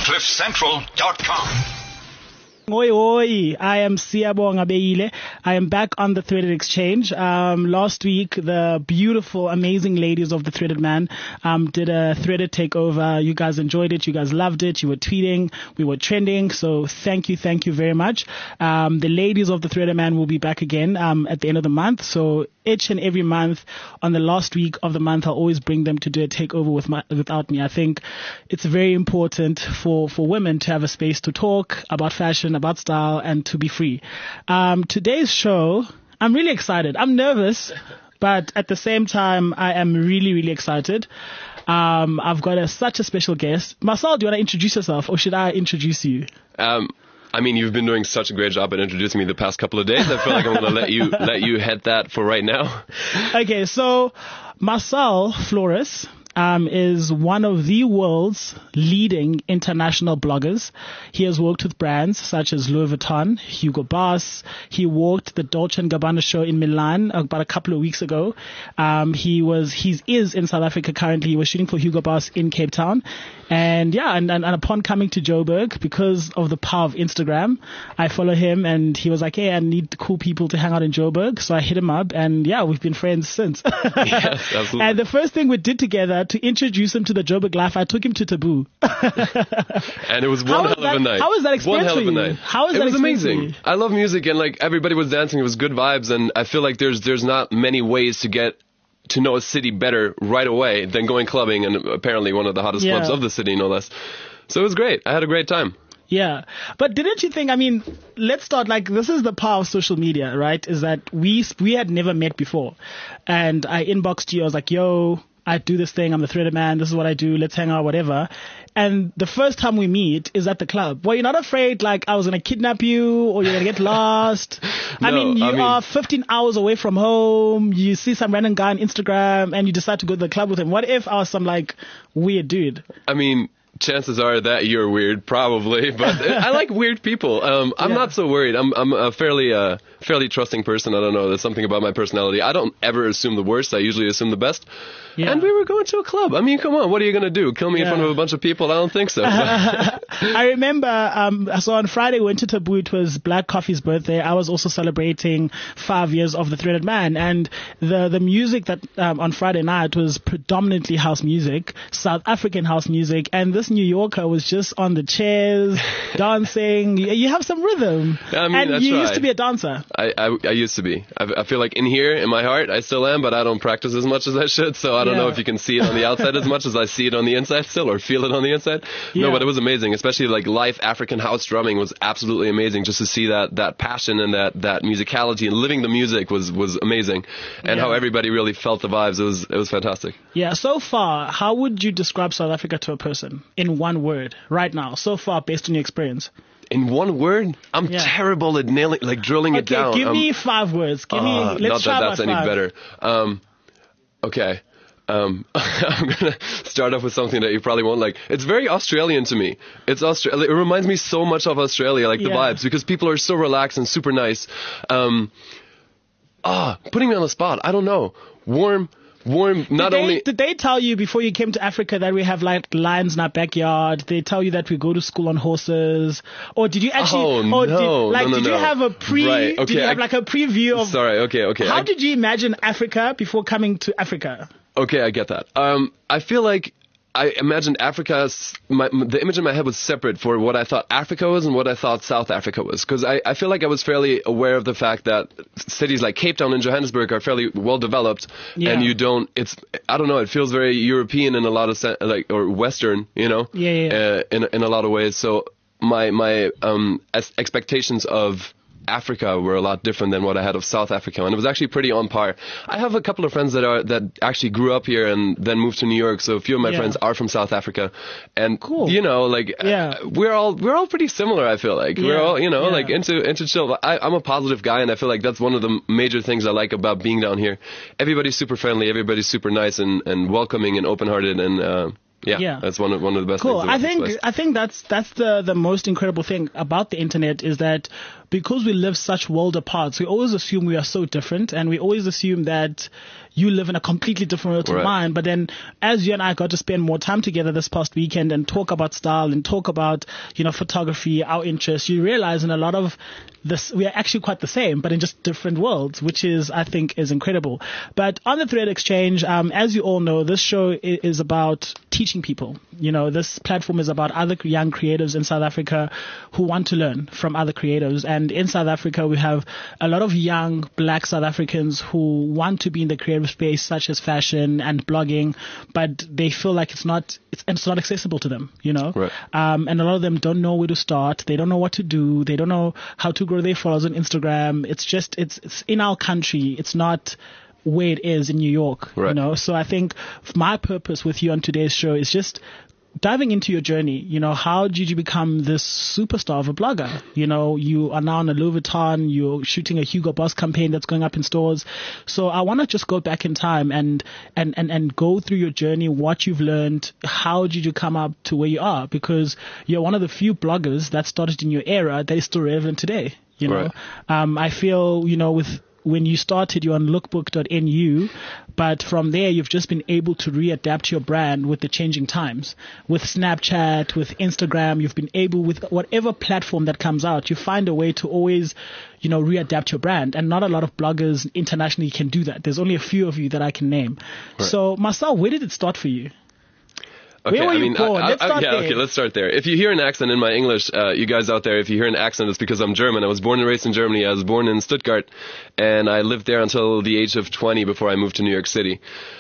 CliffCentral.com. Oi, oi, I am Siyabonga Beile. I am back on the Threaded Exchange. Last week, the beautiful, amazing ladies of the Threaded Man did a Threaded takeover. You guys enjoyed it. You guys loved it. You were tweeting. We were trending. So thank you very much. The ladies of the Threaded Man will be back again at the end of the month. So each and every month, on the last week of the month, I'll always bring them to do a takeover without me. I think it's very important for women to have a space to talk about fashion, about style, and to be free. Today's show, I'm really excited. I'm nervous, but at the same time, I am really excited. I've got such a special guest. Marcel, do you want to introduce yourself, or should I introduce you? I mean, you've been doing such a great job at introducing me the past couple of days. I feel like I'm going to let you head that for right now. Okay, so Marcel Flores is one of the world's leading international bloggers. He has worked with brands such as Louis Vuitton, Hugo Boss. He walked the Dolce & Gabbana show in Milan about a couple of weeks ago. He is in South Africa currently. He was shooting for Hugo Boss in Cape Town. And upon coming to Joburg, because of the power of Instagram, I follow him, and he was like, hey, I need cool people to hang out in Joburg. So I hit him up, and yeah, we've been friends since. Yes, absolutely. And the first thing we did together to introduce him to the Joburg life, I took him to Taboo. And it was one hell of a night. How was that experience for you? One hell of a night. How was that experience for you? It was amazing. I love music, and like everybody was dancing. It was good vibes, and I feel like there's not many ways to get to know a city better right away than going clubbing, and apparently one of the hottest clubs of the city, no less. So it was great. I had a great time. Yeah. But didn't you think, I mean, let's start, like, this is the power of social media, right? Is that we had never met before. And I inboxed you. I was like, yo, I do this thing. I'm the Threaded Man. This is what I do. Let's hang out, whatever. And the first time we meet is at the club. Well, you're not afraid, like, I was going to kidnap you or you're going to get lost. No, I mean, you are 15 hours away from home. You see some random guy on Instagram and you decide to go to the club with him. What if I was some, like, weird dude? I mean, chances are that you're weird, probably, but I like weird people. I'm not so worried. I'm a fairly trusting person. I don't know. There's something about my personality. I don't ever assume the worst. I usually assume the best. Yeah. And we were going to a club. I mean, come on. What are you going to do? Kill me in front of a bunch of people? I don't think so. I remember, so on Friday we went to Taboo. It was Black Coffee's birthday. I was also celebrating 5 years of the Threaded Man. And the music that on Friday night was predominantly house music, South African house music. And this New Yorker was just on the chairs, dancing. You have some rhythm. I mean, and you used to be a dancer. I used to be. I feel like in here, in my heart, I still am, but I don't practice as much as I should. So I don't know if you can see it on the outside as much as I see it on the inside still, or feel it on the inside. No, but it was amazing. Especially like live African house drumming was absolutely amazing. Just to see that passion and that musicality and living the music was amazing. And how everybody really felt the vibes. It was fantastic. Yeah. So far, how would you describe South Africa to a person in one word right now? So far, based on your experience. In one word? I'm terrible at nailing, like drilling it down. Okay, give me 5 words. Let's try not that that's any 5. better. Okay. I'm gonna start off with something that you probably won't like. It's very Australian to me. It reminds me so much of Australia, like the vibes, because people are so relaxed and super nice. Putting me on the spot. I don't know. Warm. Did they tell you before you came to Africa that we have like lions in our backyard? Did they tell you that we go to school on horses? Or did you actually? Did you have a Right, okay, did you have like a preview of? Sorry. Okay. How did you imagine Africa before coming to Africa? Okay, I get that. I feel like I imagined Africa, the image in my head was separate for what I thought Africa was and what I thought South Africa was. Because I feel like I was fairly aware of the fact that cities like Cape Town and Johannesburg are fairly well developed, and I don't know, it feels very European in a lot of or Western, you know, in a lot of ways. So my expectations of Africa were a lot different than what I had of South Africa, and it was actually pretty on par. I have a couple of friends that actually grew up here and then moved to New York, so a few of my friends are from South Africa, and you know, like we're all pretty similar. I feel like we're all like into chill. I'm a positive guy, and I feel like that's one of the major things I like about being down here. Everybody's super friendly, everybody's super nice and welcoming and open-hearted, and that's one of the best things about this place. I think that's the most incredible thing about the internet is that because we live such world apart, we always assume we are so different, and we always assume that you live in a completely different world to mine. But then as you and I got to spend more time together this past weekend and talk about style and talk about, photography, our interests, you realize in a lot of this, we are actually quite the same, but in just different worlds, which is, I think, is incredible. But on the Thread Exchange, as you all know, this show is about teaching people. This platform is about other young creatives in South Africa who want to learn from other creatives. And in South Africa, we have a lot of young black South Africans who want to be in the creative space, such as fashion and blogging, but they feel like it's not accessible to them, Right. And a lot of them don't know where to start. They don't know what to do. They don't know how to grow their followers on Instagram. It's in our country. It's not where it is in New York, right. So I think my purpose with you on today's show is just diving into your journey. How did you become this superstar of a blogger? You are now on a Louis Vuitton, you're shooting a Hugo Boss campaign that's going up in stores. So I want to just go back in time and go through your journey, what you've learned, how did you come up to where you are? Because you're one of the few bloggers that started in your era that is still relevant today. Right. I feel, when you started, you're on lookbook.nu, but from there, you've just been able to readapt your brand with the changing times. With Snapchat, with Instagram, you've been able, with whatever platform that comes out, you find a way to always, readapt your brand. And not a lot of bloggers internationally can do that. There's only a few of you that I can name. Right. So, Marcel, where did it start for you? Okay, where were you born? Let's start there. Okay, let's start there. If you hear an accent in my English, you guys out there, if you hear an accent, it's because I'm German. I was born and raised in Germany. I was born in Stuttgart, and I lived there until the age of 20 before I moved to New York City.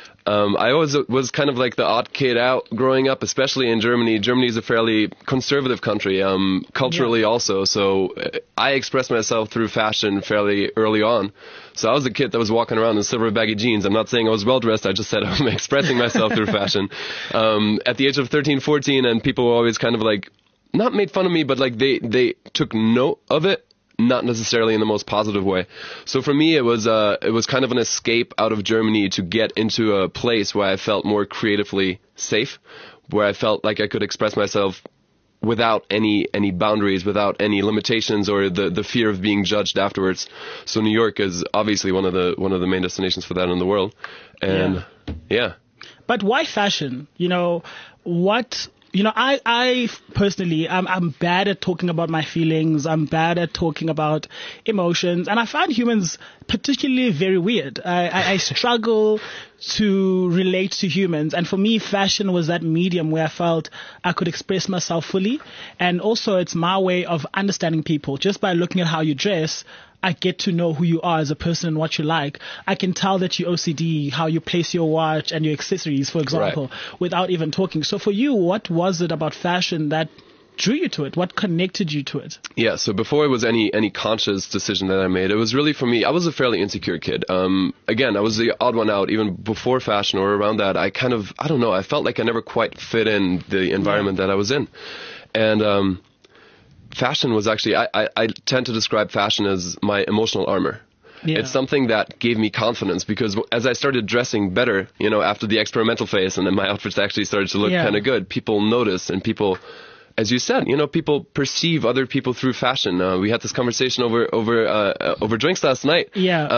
I always was kind of like the odd kid out growing up, especially in Germany. Germany is a fairly conservative country, culturally also. So I expressed myself through fashion fairly early on. So I was a kid that was walking around in silver baggy jeans. I'm not saying I was well dressed. I just said I'm expressing myself through fashion. At the age of 13, 14, and people were always kind of like, not made fun of me, but like they took note of it. Not necessarily in the most positive way. So for me, it was kind of an escape out of Germany to get into a place where I felt more creatively safe, where I felt like I could express myself without any boundaries, without any limitations or the fear of being judged afterwards. So New York is obviously one of the main destinations for that in the world. And yeah. But why fashion? I personally, I'm bad at talking about my feelings. I'm bad at talking about emotions. And I find humans particularly very weird. I struggle to relate to humans. And for me, fashion was that medium where I felt I could express myself fully. And also it's my way of understanding people. Just by looking at how you dress, I get to know who you are as a person and what you like. I can tell that you OCD, how you place your watch and your accessories, for example, without even talking. So for you, what was it about fashion that drew you to it? What connected you to it? Yeah, so before it was any conscious decision that I made, it was really for me, I was a fairly insecure kid. Again, I was the odd one out even before fashion or around that. I felt like I never quite fit in the environment that I was in. And fashion was actually, I tend to describe fashion as my emotional armor. Yeah. It's something that gave me confidence because as I started dressing better, after the experimental phase and then my outfits actually started to look kind of good, people noticed and people, as you said, people perceive other people through fashion. We had this conversation over drinks last night.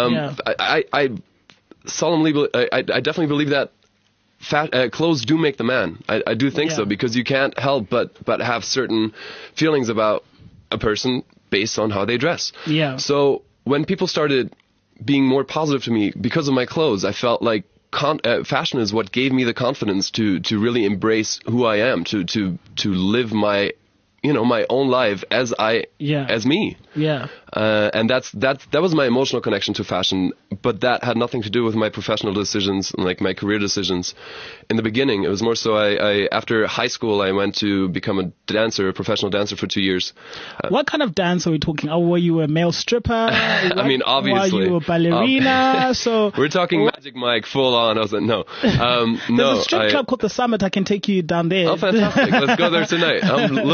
I solemnly, I definitely believe that clothes do make the man. I do think so because you can't help but have certain feelings about a person based on how they dress. Yeah. So when people started being more positive to me because of my clothes, I felt like fashion is what gave me the confidence to really embrace who I am, to live my my own life as me. Yeah. And that was my emotional connection to fashion, but that had nothing to do with my professional decisions and like my career decisions. In the beginning, it was more so I after high school, I went to become a professional dancer for 2 years. What kind of dance are we talking? Were you a male stripper? I mean, obviously. Were you a ballerina? So we're talking Magic Mike full on. I was like, no. There's a strip club called The Summit. I can take you down there. Oh, fantastic. Let's go there tonight. I'm looking forward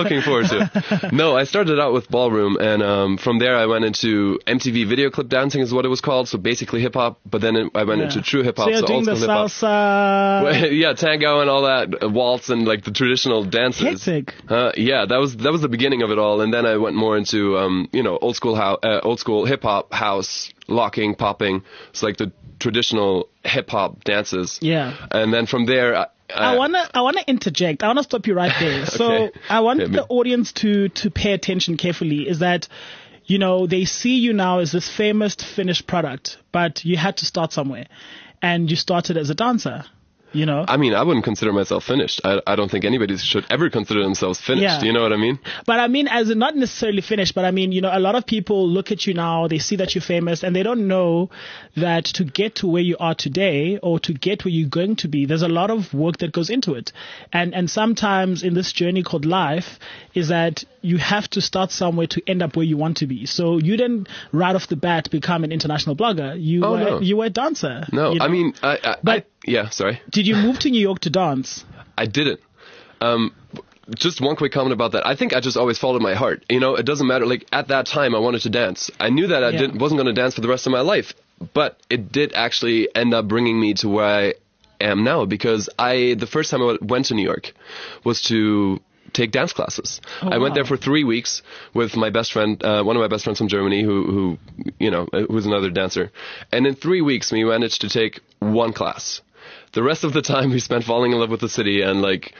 forward to. No, I started out with ballroom, and from there I went into MTV video clip dancing is what it was called, so basically hip-hop, but then I went into true hip-hop, So you're doing old the school hip-hop. salsa. Yeah, tango and all that, waltz and like the traditional dances. Hectic. Yeah, that was the beginning of it all, and then I went more into old school hip hop, house, locking, popping. It's like the traditional hip hop dances. Yeah. And then from there, I wanna interject. I wanna stop you right there. So Okay. I want the audience to pay attention carefully. Is that, they see you now as this famous finished product, but you had to start somewhere, and you started as a dancer. I mean, I wouldn't consider myself finished. I don't think anybody should ever consider themselves finished. Yeah. You know what I mean? But I mean, as in not necessarily finished, but I mean, a lot of people look at you now, they see that you're famous, and they don't know that to get to where you are today, or to get where you're going to be, there's a lot of work that goes into it. And sometimes in this journey called life, is that you have to start somewhere to end up where you want to be. So you didn't right off the bat become an international blogger. You were a dancer. No, I mean, yeah, sorry. Did you move to New York to dance? I didn't. Just one quick comment about that. I think I just always followed my heart. It doesn't matter. Like at that time, I wanted to dance. I knew that I wasn't going to dance for the rest of my life, but it did actually end up bringing me to where I am now, because the first time I went to New York was to take dance classes. I went there for 3 weeks with my best friend, one of my best friends from Germany, who's another dancer. And in 3 weeks, we managed to take one class. The rest of the time we spent falling in love with the city and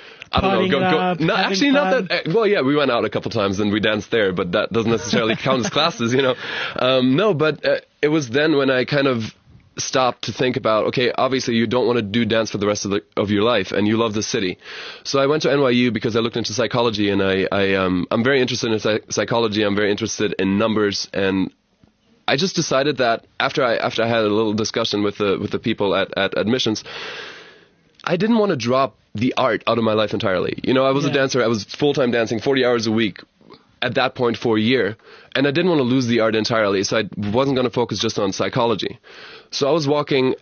we went out a couple times and we danced there, but that doesn't necessarily count as classes, it was then when I kind of stopped to think about, okay, obviously you don't want to do dance for the rest of your life, and you love the city. So I went to NYU because I looked into psychology, and I'm very interested in psychology. I'm very interested in numbers, and I just decided that after I had a little discussion with the people at admissions, I didn't want to drop the art out of my life entirely. I was a dancer. I was full-time dancing 40 hours a week at that point for a year, and I didn't want to lose the art entirely, so I wasn't going to focus just on psychology. So I was walking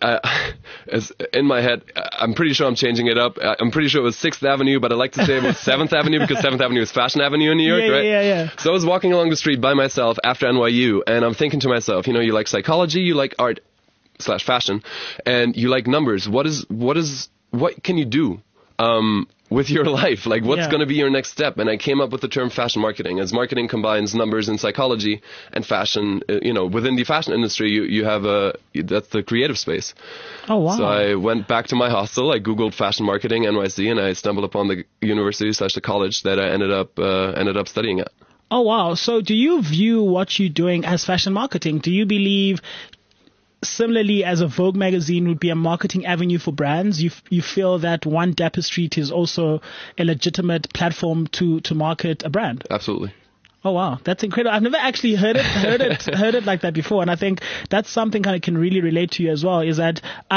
in my head. I'm pretty sure I'm changing it up. I'm pretty sure it was 6th Avenue, but I like to say it was 7th Avenue because 7th Avenue is Fashion Avenue in New York, right? Yeah. So I was walking along the street by myself after NYU, and I'm thinking to myself, you like psychology, you like art / fashion, and you like numbers. What can you do with your life? Like, what's going to be your next step? And I came up with the term fashion marketing, as marketing combines numbers and psychology and fashion. Within the fashion industry, you have that's the creative space. Oh, wow. So I went back to my hostel, I Googled fashion marketing NYC, and I stumbled upon the university / the college that I ended up studying at. Oh, wow. So do you view what you're doing as fashion marketing? Do you believe, similarly as a Vogue magazine would be a marketing avenue for brands, you feel that One Dapper Street is also a legitimate platform to market a brand? Absolutely. Oh wow, that's incredible. I've never actually heard it like that before, and I think that's something kind of can really relate to you as well. Is that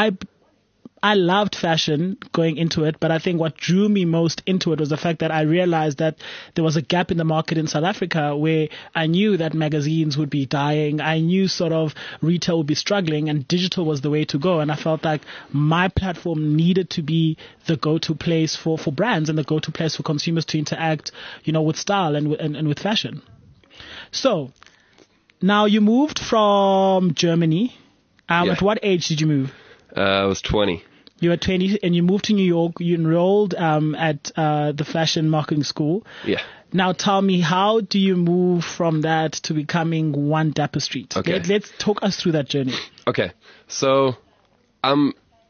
I loved fashion going into it, but I think what drew me most into it was the fact that I realized that there was a gap in the market in South Africa where I knew that magazines would be dying. I knew sort of retail would be struggling, and digital was the way to go. And I felt like my platform needed to be the go-to place for brands and the go-to place for consumers to interact, with style and with fashion. So now you moved from Germany. At what age did you move? I was 20. You were 20 and you moved to New York. You enrolled at the fashion marketing school. Yeah. Now tell me, how do you move from that to becoming One Dapper Street? Okay. Let's talk us through that journey. Okay. So I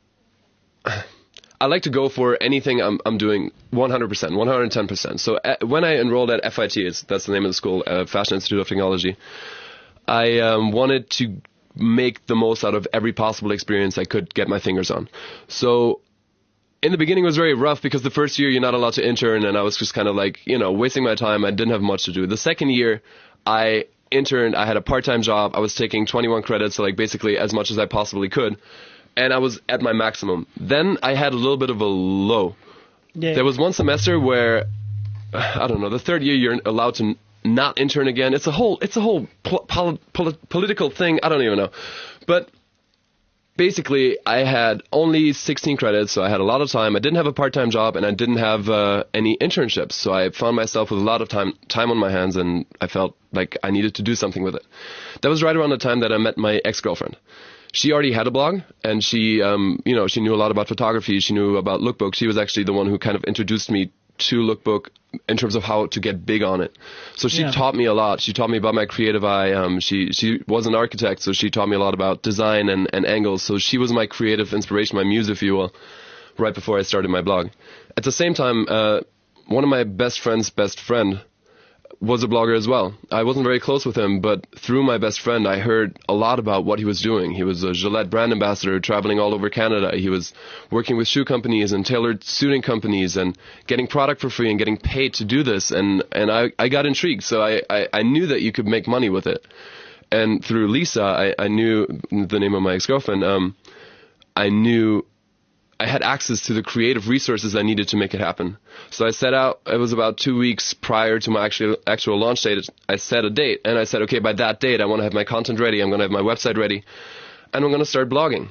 like to go for anything I'm doing 100%, 110%. So when I enrolled at FIT, that's the name of the school, Fashion Institute of Technology, I wanted to make the most out of every possible experience I could get my fingers on. So in the beginning it was very rough because the first year you're not allowed to intern, and I was just kind of like, wasting my time. I didn't have much to do. The second year I interned, I had a part-time job. I was taking 21 credits, so like basically as much as I possibly could. And I was at my maximum. Then I had a little bit of a low. Yeah. There was one semester where, I don't know, the third year you're allowed to not intern again. It's a whole political thing. I don't even know. But basically, I had only 16 credits, so I had a lot of time. I didn't have a part-time job, and I didn't have any internships. So I found myself with a lot of time on my hands, and I felt like I needed to do something with it. That was right around the time that I met my ex-girlfriend. She already had a blog, and she knew a lot about photography. She knew about Lookbook. She was actually the one who kind of introduced me to Lookbook in terms of how to get big on it. So she taught me a lot. She taught me about my creative eye. She was an architect, so she taught me a lot about design and angles. So she was my creative inspiration, my muse, if you will, right before I started my blog. At the same time, one of my best friend's best friend was a blogger as well. I wasn't very close with him, but through my best friend, I heard a lot about what he was doing. He was a Gillette brand ambassador traveling all over Canada. He was working with shoe companies and tailored suiting companies and getting product for free and getting paid to do this. And I got intrigued. So I knew that you could make money with it. And through Lisa, I knew the name of my ex-girlfriend. I knew I had access to the creative resources I needed to make it happen. So I set out, it was about 2 weeks prior to my actual launch date, I set a date, and I said, okay, by that date, I want to have my content ready, I'm going to have my website ready, and I'm going to start blogging.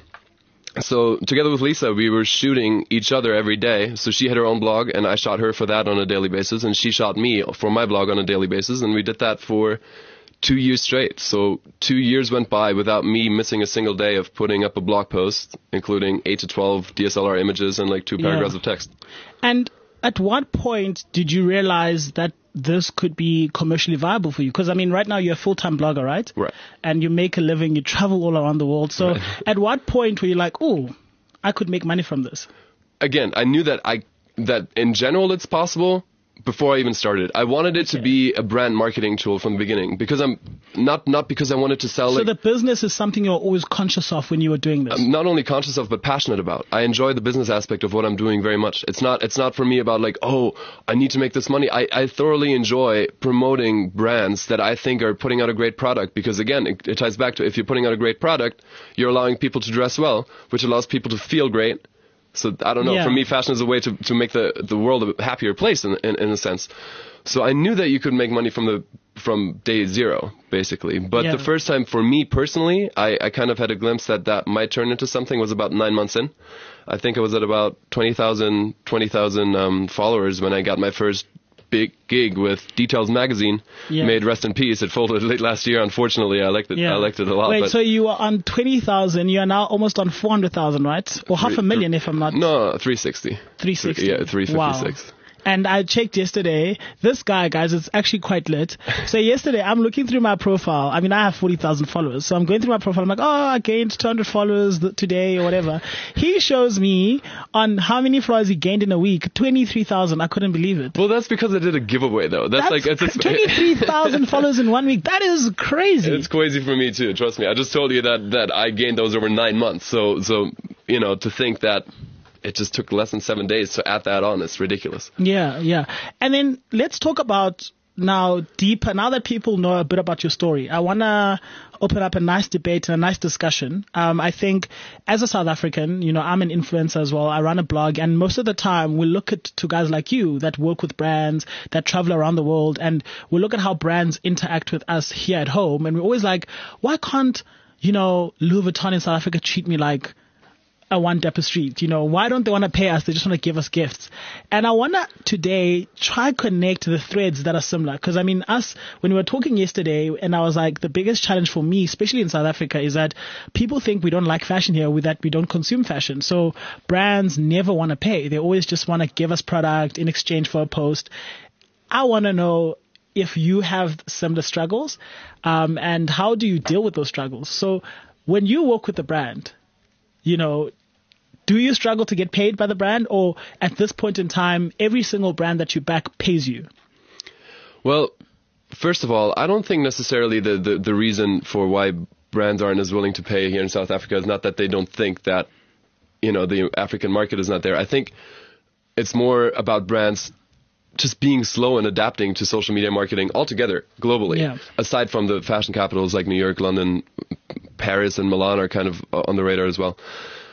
So together with Lisa, we were shooting each other every day. So she had her own blog, and I shot her for that on a daily basis, and she shot me for my blog on a daily basis, and we did that for 2 years straight. So 2 years went by without me missing a single day of putting up a blog post, including 8 to 12 DSLR images and like 2 paragraphs of text. And at what point did you realize that this could be commercially viable for you? Because, I mean, right now you're a full-time blogger, right? Right. And you make a living, you travel all around the world. So at what point were you like, oh, I could make money from this? Again, I knew that that in general it's possible. Before I even started, I wanted it to be a brand marketing tool from the beginning, because I'm not because I wanted to sell. So the business is something you're always conscious of when you were doing this. I'm not only conscious of, but passionate about. I enjoy the business aspect of what I'm doing very much. It's not for me about like, oh, I need to make this money. I thoroughly enjoy promoting brands that I think are putting out a great product, because again, it ties back to, if you're putting out a great product, you're allowing people to dress well, which allows people to feel great. So I don't know. For me, fashion is a way to make the world a happier place in a sense. So I knew that you could make money from day zero, basically. But the first time for me personally, I kind of had a glimpse that might turn into something was about 9 months in. I think I was at about 20,000 followers when I got my first big gig with Details magazine. Made rest in peace. It folded late last year, unfortunately. I liked it a lot. Wait, so you were on 20,000, you are now almost on 400,000, right? Or half a million if I'm not... No, 360. 360? Yeah, 356. Wow. And I checked yesterday. This guy, guys, it's actually quite lit. So yesterday, I'm looking through my profile. I mean, I have 40,000 followers. So I'm going through my profile. I'm like, oh, I gained 200 followers today or whatever. He shows me on how many followers he gained in a week. 23,000. I couldn't believe it. Well, that's because I did a giveaway, though. That's like... It's 23,000 followers in 1 week. That is crazy. It's crazy for me, too. Trust me. I just told you that I gained those over 9 months. So you know, to think that it just took less than 7 days to add that on, it's ridiculous. Yeah. And then let's talk about now deeper, now that people know a bit about your story. I want to open up a nice debate and a nice discussion. I think as a South African, you know, I'm an influencer as well. I run a blog, and most of the time we look to guys like you that work with brands, that travel around the world, and we look at how brands interact with us here at home. And we're always like, why can't, you know, Louis Vuitton in South Africa treat me like a One Dapper Street? You know, why don't they want to pay us? They just want to give us gifts. And I want to today try connect the threads that are similar. Because I mean, when we were talking yesterday, and I was like, the biggest challenge for me, especially in South Africa, is that people think we don't like fashion here, that we don't consume fashion. So brands never want to pay. They always just want to give us product in exchange for a post. I want to know if you have similar struggles, and how do you deal with those struggles? So when you work with the brand, you know, do you struggle to get paid by the brand, or at this point in time, every single brand that you back pays you? Well, first of all, I don't think necessarily the reason for why brands aren't as willing to pay here in South Africa is not that they don't think that, you know, the African market is not there. I think it's more about brands just being slow and adapting to social media marketing altogether, globally. Aside from the fashion capitals like New York, London, Paris, and Milan are kind of on the radar as well.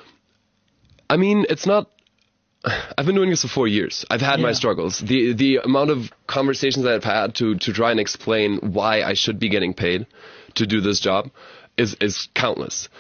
I mean, it's not... I've been doing this for 4 years. I've had my struggles. The amount of conversations that I've had to try and explain why I should be getting paid to do this job is countless.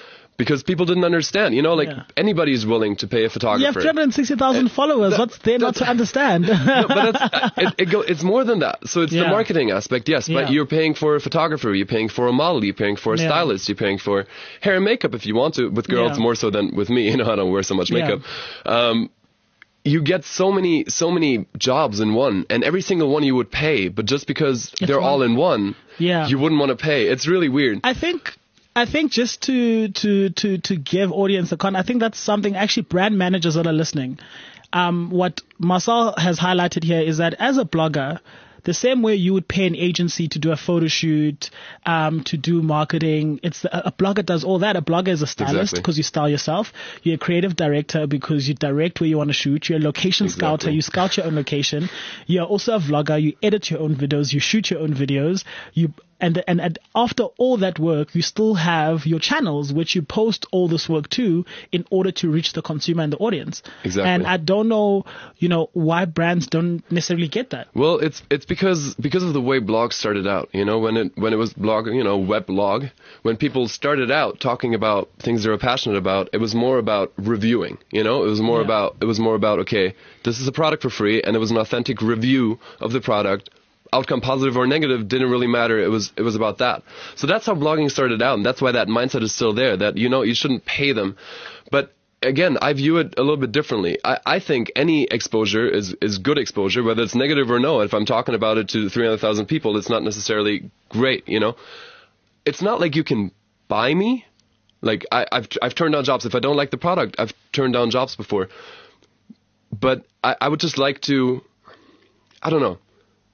because people didn't understand. You know, like anybody's willing to pay a photographer. You have 360,000 followers. What's there not to understand? No, but it's more than that. So it's the marketing aspect, yes. But you're paying for a photographer, you're paying for a model, you're paying for a stylist, you're paying for hair and makeup if you want to. With girls, more so than with me. You know, I don't wear so much makeup. You get so many jobs in one, and every single one you would pay, but just because they're all in one, you wouldn't want to pay. It's really weird. I think just to give audience a I think that's something actually brand managers that are listening. What Marcel has highlighted here is that as a blogger, the same way you would pay an agency to do a photo shoot, to do marketing, a blogger does all that. A blogger is a stylist because you style yourself. You're a creative director because you direct where you want to shoot. You're a location scouter. You scout your own location. You're also a vlogger. You edit your own videos. You shoot your own videos. And after all that work, you still have your channels, which you post all this work to in order to reach the consumer and the audience. Exactly. And I don't know, why brands don't necessarily get that. Well, it's because of the way blogs started out. You know, when it was blog, web blog, when people started out talking about things they were passionate about, it was more about reviewing. You know, it was more about okay, this is a product for free, and it was an authentic review of the product. Outcome positive or negative didn't really matter. It was about that. So that's how blogging started out, and that's why that mindset is still there, that you shouldn't pay them. But again, I view it a little bit differently. I think any exposure is good exposure, whether it's negative or no. If I'm talking about it to 300,000 people, it's not necessarily great, It's not like you can buy me. Like I've turned down jobs. If I don't like the product, I've turned down jobs before. But I would just like to, I don't know.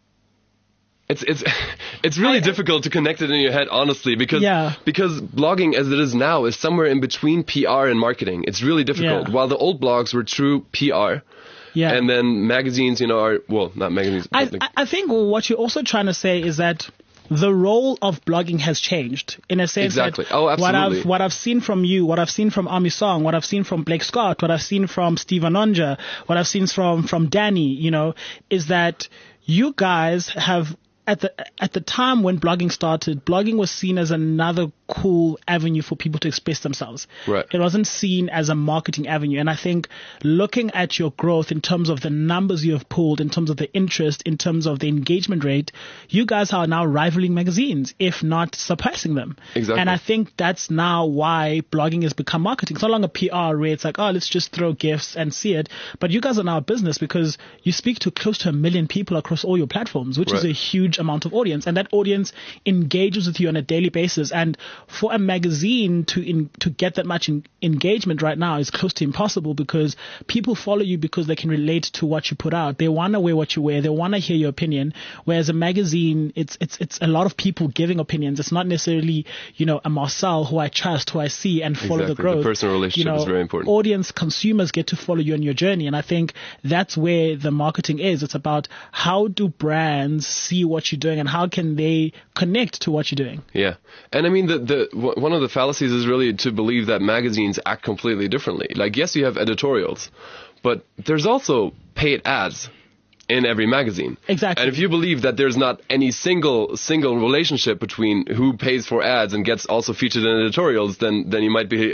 It's really difficult to connect it in your head, honestly, because blogging as it is now is somewhere in between PR and marketing. It's really difficult. While the old blogs were true PR, and then magazines, are, well, not magazines. I think what you're also trying to say is that the role of blogging has changed in a sense. Exactly. That oh, absolutely. What I've seen from you, what I've seen from Ami Song, what I've seen from Blake Scott, what I've seen from Steve Anonja, what I've seen from Danny, is that you guys have, at the time when blogging started, blogging was seen as another cool avenue for people to express themselves. Right. It wasn't seen as a marketing avenue. And I think looking at your growth in terms of the numbers you have pulled, in terms of the interest, in terms of the engagement rate, you guys are now rivaling magazines, if not surpassing them. Exactly. And I think that's now why blogging has become marketing. It's no longer PR where it's like, oh, let's just throw gifts and see it. But you guys are now a business because you speak to close to 1 million people across all your platforms, which is a huge amount of audience. And that audience engages with you on a daily basis. And for a magazine to get that much engagement right now is close to impossible, because people follow you because they can relate to what you put out. They want to wear what you wear. They want to hear your opinion. Whereas a magazine, it's a lot of people giving opinions. It's not necessarily, a Marcel who I trust, who I see and follow the growth. The personal relationship is very important. Audience, consumers get to follow you on your journey. And I think that's where the marketing is. It's about how do brands see what you're doing and how can they connect to what you're doing. Yeah. And I mean, one of the fallacies is really to believe that magazines act completely differently. Like, yes, you have editorials, but there's also paid ads in every magazine. Exactly. And if you believe that there's not any single relationship between who pays for ads and gets also featured in editorials, then you might be,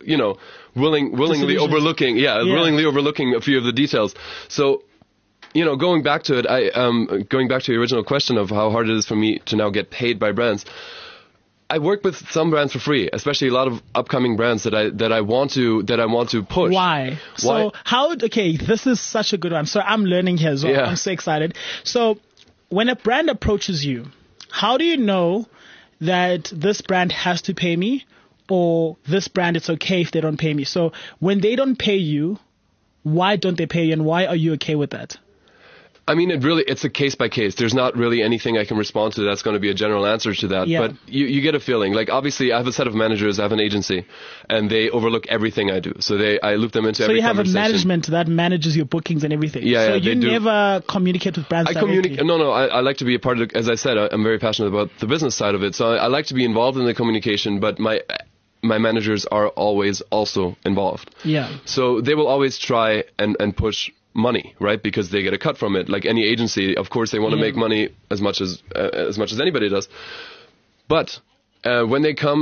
willingly overlooking a few of the details. So, going back to it, going back to the original question of how hard it is for me to now get paid by brands. I work with some brands for free, especially a lot of upcoming brands that I want to push. Why? So this is such a good one. So I'm learning here as well. Yeah. I'm so excited. So when a brand approaches you, how do you know that this brand has to pay me, or this brand it's okay if they don't pay me? So when they don't pay you, why don't they pay you, and why are you okay with that? I mean, it's a case by case. There's not really anything I can respond to that's going to be a general answer to that. Yeah. But you get a feeling. Like, obviously, I have a set of managers, I have an agency, and they overlook everything I do. So I loop them into every conversation. So you have a management that manages your bookings and everything. Yeah, so you never communicate with brands directly? No. I like to be a part of it. As I said, I'm very passionate about the business side of it. So I like to be involved in the communication, but my managers are always also involved. Yeah. So they will always try and push money, right? Because they get a cut from it. Like any agency, of course, they want to make money as much as anybody does. But when they come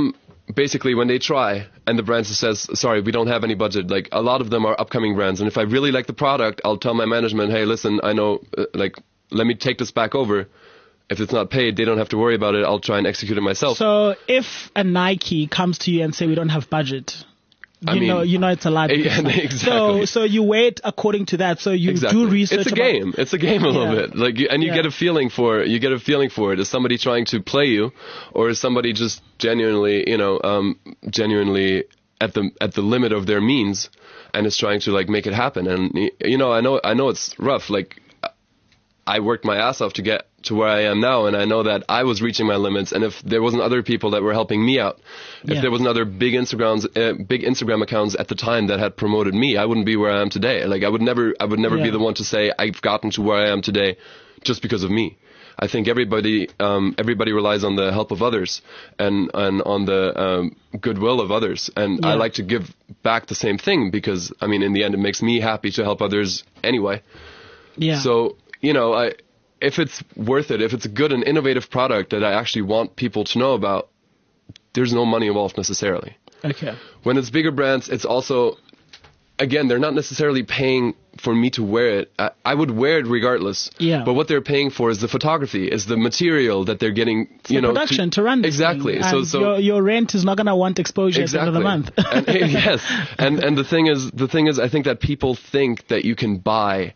basically when they try and the brand says, sorry, we don't have any budget, like a lot of them are upcoming brands. And if I really like the product, I'll tell my management, hey, listen, I know, let me take this back over. If it's not paid, they don't have to worry about it. I'll try and execute it myself. So if a Nike comes to you and say, we don't have budget, you know it's a lie. Exactly. So you wait according to that. So you do research. It's a game. It's a game a little bit. You get a feeling for it. Is somebody trying to play you, or is somebody just genuinely, genuinely at the limit of their means, and is trying to make it happen? And I know it's rough. I worked my ass off to get to where I am now, and I know that I was reaching my limits. And if there wasn't other people that were helping me out, if there wasn't other big Instagram accounts at the time that had promoted me, I wouldn't be where I am today. I would never be the one to say I've gotten to where I am today just because of me. I think everybody relies on the help of others and on the goodwill of others, and I like to give back the same thing because in the end it makes me happy to help others anyway. Yeah. So if it's worth it, if it's a good and innovative product that I actually want people to know about, there's no money involved necessarily. Okay. When it's bigger brands, it's also, again, they're not necessarily paying for me to wear it. I would wear it regardless. Yeah. But what they're paying for is the photography, is the material that they're getting, production to run this exactly. thing. So your rent is not going to want exposure at the end of the month. Yes. And the thing is, I think that people think that you can buy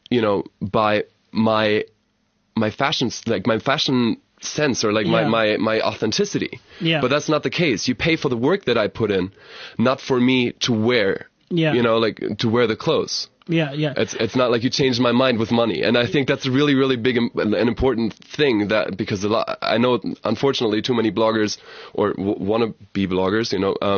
my fashion, my fashion sense, or my authenticity. Yeah. But that's not the case. You pay for the work that I put in, not for me to wear. Yeah. To wear the clothes. Yeah, yeah. It's not like you changed my mind with money, and I think that's a really, really big and important thing, that because I know unfortunately too many bloggers or want to be bloggers,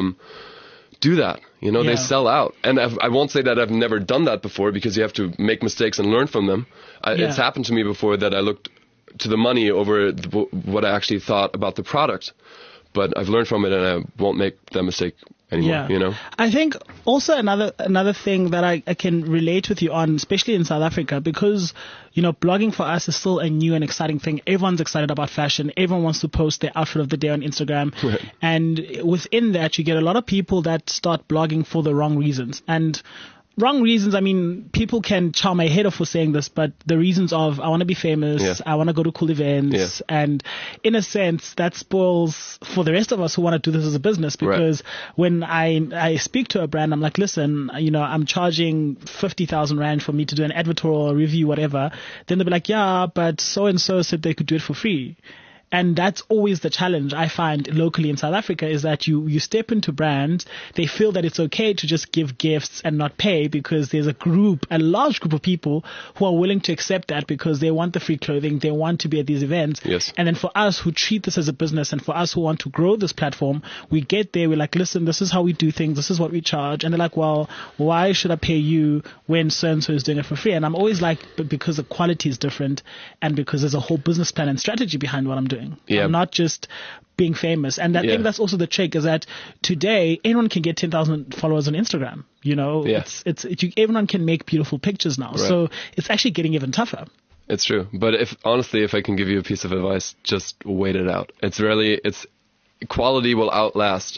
do that. They sell out. And I won't say that I've never done that before, because you have to make mistakes and learn from them. It's happened to me before that I looked to the money over what I actually thought about the product. But I've learned from it, and I won't make that mistake anymore, I think also another thing that I can relate with you on, especially in South Africa, because, blogging for us is still a new and exciting thing. Everyone's excited about fashion. Everyone wants to post their outfit of the day on Instagram. Right. And within that, you get a lot of people that start blogging for the wrong reasons. And wrong reasons, people can chow my head off for saying this, but the reasons of, I want to be famous, I want to go to cool events, and in a sense, that spoils for the rest of us who want to do this as a business, because when I speak to a brand, I'm like, listen, I'm charging 50,000 Rand for me to do an editorial review, whatever. Then they'll be like, yeah, but so-and-so said they could do it for free. And that's always the challenge I find locally in South Africa, is that you step into brands, they feel that it's okay to just give gifts and not pay, because there's a large group of people who are willing to accept that because they want the free clothing, they want to be at these events. Yes. And then for us who treat this as a business, and for us who want to grow this platform, we get there, we're like, listen, this is how we do things, this is what we charge. And they're like, well, why should I pay you when so-and-so is doing it for free? And I'm always like, but because the quality is different, and because there's a whole business plan and strategy behind what I'm doing. Yeah. I'm not just being famous. And I think that's also the trick, is that today anyone can get 10,000 followers on Instagram. Everyone can make beautiful pictures now. Right. So it's actually getting even tougher. It's true. But if I can give you a piece of advice, just wait it out. It's quality will outlast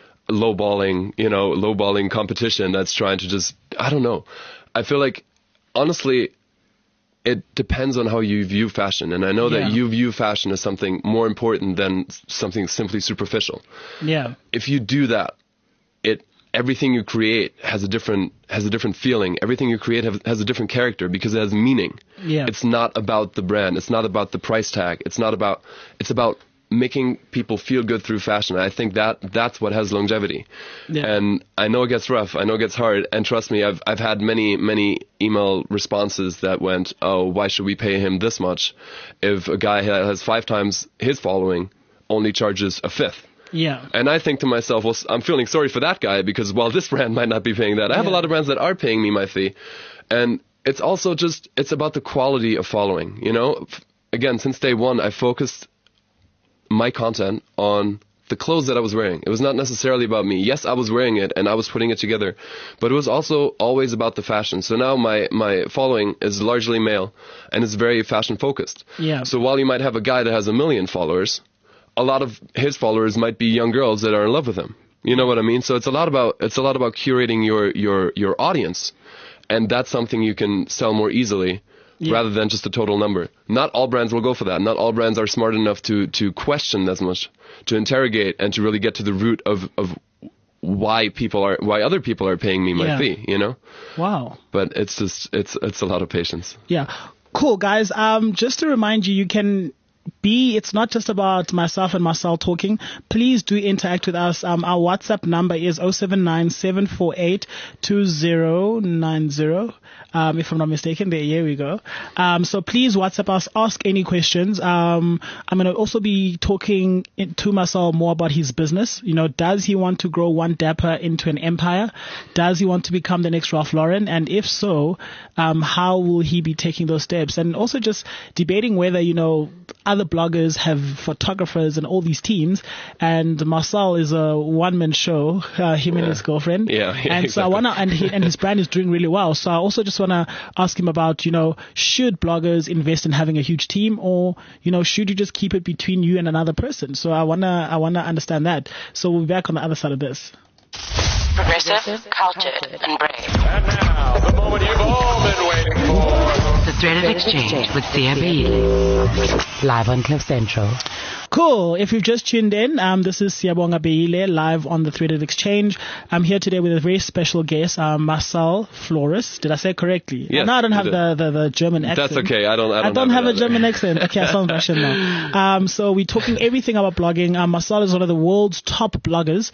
lowballing competition that's trying to just, I don't know. I feel like, honestly, it depends on how you view fashion. And I know that you view fashion as something more important than something simply superficial. Yeah. If you do that, everything you create has a different feeling. Everything you create has a different character, because it has meaning. Yeah. It's not about the brand. It's not about the price tag. It's about making people feel good through fashion. I think that's what has longevity. Yeah. And I know it gets rough. I know it gets hard. And trust me, I've had many email responses that went, oh, why should we pay him this much if a guy that has 5 times his following only charges a fifth? Yeah. And I think to myself, well, I'm feeling sorry for that guy, because while this brand might not be paying that, I have a lot of brands that are paying me my fee. And it's also it's about the quality of following. Again, since day one, I focused my content on the clothes that I was wearing. It was not necessarily about me. Yes, I was wearing it and I was putting it together, but it was also always about the fashion. So now my following is largely male, and it's very fashion focused. Yeah. So while you might have a guy that has 1 million followers, a lot of his followers might be young girls that are in love with him. You know what I mean? So it's a lot about curating your audience, and that's something you can sell more easily rather than just a total number. Not all brands will go for that. Not all brands are smart enough to question as much, to interrogate, and to really get to the root of why other people are paying me my fee. You know? Wow. But it's a lot of patience. Yeah. Cool, guys. Just to remind you, you can it's not just about myself and Marcel talking. Please do interact with us. Our WhatsApp number is 079-748-2090. If I'm not mistaken, here we go. So please WhatsApp us, ask any questions. I'm going to also be talking to Marcel more about his business. You know, does he want to grow One Dapper into an empire? Does he want to become the next Ralph Lauren? And if so, how will he be taking those steps? And also just debating whether, you know, other bloggers have photographers and all these teams, and Marcel is a one-man show, him and his girlfriend. Yeah, and exactly. So I want to, and his brand is doing really well. So I also just want to ask him about, you know, should bloggers invest in having a huge team, or, you know, should you just keep it between you and another person? So I wanna understand that. So we'll be back on the other side of this. Progressive, cultured, and brave. And now, the moment you've all been waiting for. The Threaded Exchange with Sia Beile. Live on Cliff Central. Cool. If you've just tuned in, this is Siyabonga Beile live on the Threaded Exchange. I'm here today with a very special guest, Marcel Flores. Did I say it correctly? Yes, no, I don't have the German accent. That's okay. I don't have a German accent. Okay, I sound Russian now. So we're talking everything about blogging. Marcel is one of the world's top bloggers.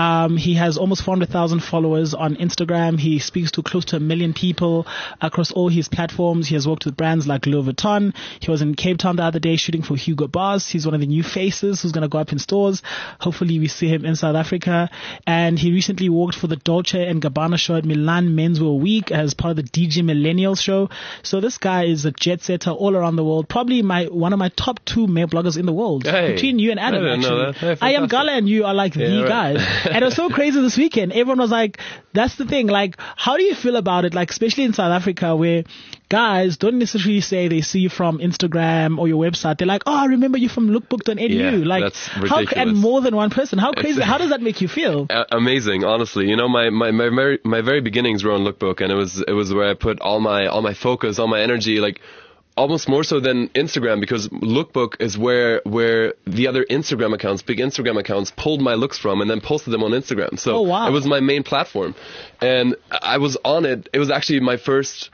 He has almost 400,000 followers on Instagram. He speaks to close to 1 million people across all his platforms. He has worked with brands like Louis Vuitton. He was in Cape Town the other day shooting for Hugo Boss. He's one of the new faces who's going to go up in stores. Hopefully we see him in South Africa. And he recently worked for the Dolce & Gabbana show at Milan Menswear Week as part of the DG Millennials show. So this guy is a jet setter all around the world. Probably one of my top 2 male bloggers in the world. Hey, between you and Adam, I didn't know actually. that. Hey, I am Gala and you are like the right. guys. And it was so crazy this weekend. Everyone was like, that's the thing. Like, how do you feel about it? Like, especially in South Africa, where guys don't necessarily say they see you from Instagram or your website. They're like, oh, I remember you from lookbook.nu. Yeah, like, that's ridiculous. And more than one person. How crazy? How does that make you feel? Amazing, honestly. You know, my very beginnings were on Lookbook, and it was where I put all my focus, all my energy, like almost more so than Instagram, because Lookbook is where the other Instagram accounts, big Instagram accounts, pulled my looks from and then posted them on Instagram. So wow. It was my main platform, and I was on it. It was actually my first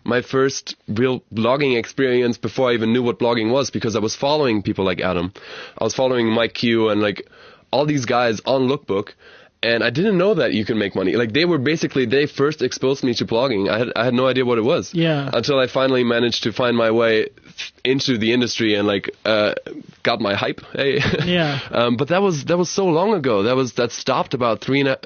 real blogging experience before I even knew what blogging was, because I was following people like Adam, I was following Mike Q and like all these guys on Lookbook. And I didn't know that you can make money. Like, they first exposed me to blogging. I had no idea what it was. Yeah. Until I finally managed to find my way into the industry and got my hype. Hey. Yeah. But that was so long ago. That stopped about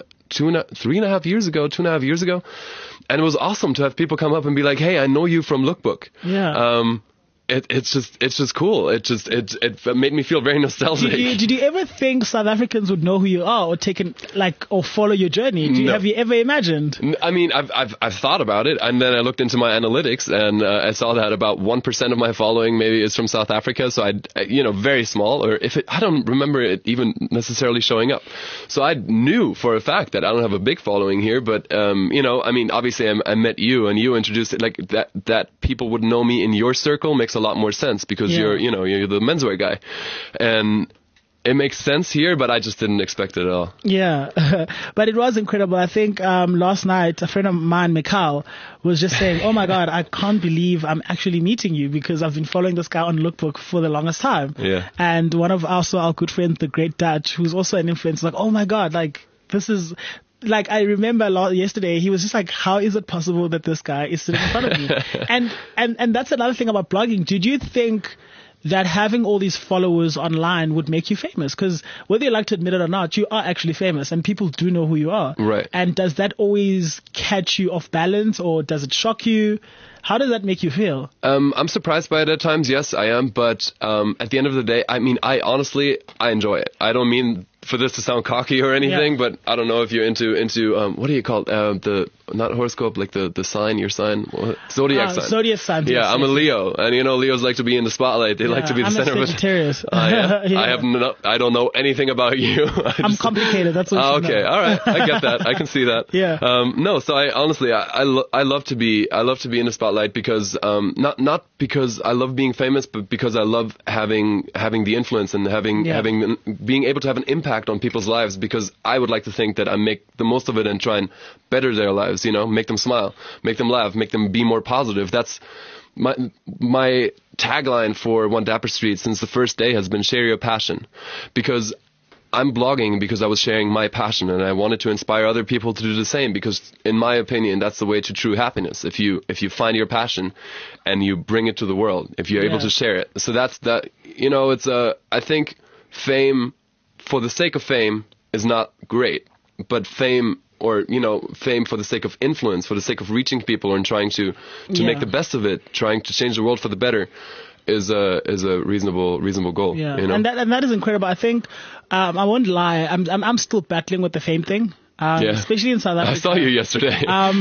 2.5 years ago. And it was awesome to have people come up and be like, hey, I know you from Lookbook. Yeah. It's just cool. It made me feel very nostalgic. Did you ever think South Africans would know who you are or or follow your journey? No. Have you ever imagined? I mean, I've thought about it, and then I looked into my analytics, and I saw that about 1% of my following maybe is from South Africa. So very small, or I don't remember it even necessarily showing up. So I knew for a fact that I don't have a big following here, but I mean, obviously I met you, and you introduced it, like that people would know me in your circle makes a lot more sense, because you're the menswear guy, and it makes sense here, but I just didn't expect it at all. Yeah, but it was incredible. I think last night a friend of mine, Mikhail, was just saying, oh my God, I can't believe I'm actually meeting you, because I've been following this guy on Lookbook for the longest time. Yeah. And one of our good friends, the Great Dutch, who's also an influencer, like, oh my God, like, this is... Like, I remember yesterday, he was just like, how is it possible that this guy is sitting in front of me? And that's another thing about blogging. Did you think that having all these followers online would make you famous? Because whether you like to admit it or not, you are actually famous, and people do know who you are. Right. And does that always catch you off balance, or does it shock you? How does that make you feel? I'm surprised by it at times. Yes, I am. But at the end of the day, I mean, I honestly enjoy it. I don't mean for this to sound cocky or anything, but I don't know if you're into what do you call it? The not horoscope, like the sign, your sign, zodiac sign. Zodiac sign. Yeah, I'm a Leo, and Leos like to be in the spotlight. They like to be the center of it. Sagittarius. I don't know anything about you. I'm complicated. That's what. Okay, all right, I get that. I can see that. Yeah. No, so I honestly, I love to be in the spotlight because not because I love being famous, but because I love having the influence and being able to have an impact on people's lives. Because I would like to think that I make the most of it and try and better their lives. Make them smile, make them laugh, make them be more positive. That's my tagline for One Dapper Street since the first day has been share your passion, because I'm blogging because I was sharing my passion and I wanted to inspire other people to do the same, because in my opinion that's the way to true happiness. If you find your passion and you bring it to the world, if you're able to share it. So that's that. It's I think fame for the sake of fame is not great, but fame for the sake of influence, for the sake of reaching people and trying to make the best of it, trying to change the world for the better, is a reasonable goal. Yeah, and that is incredible. I think I won't lie, I'm still battling with the fame thing. Especially in South Africa. I saw you yesterday.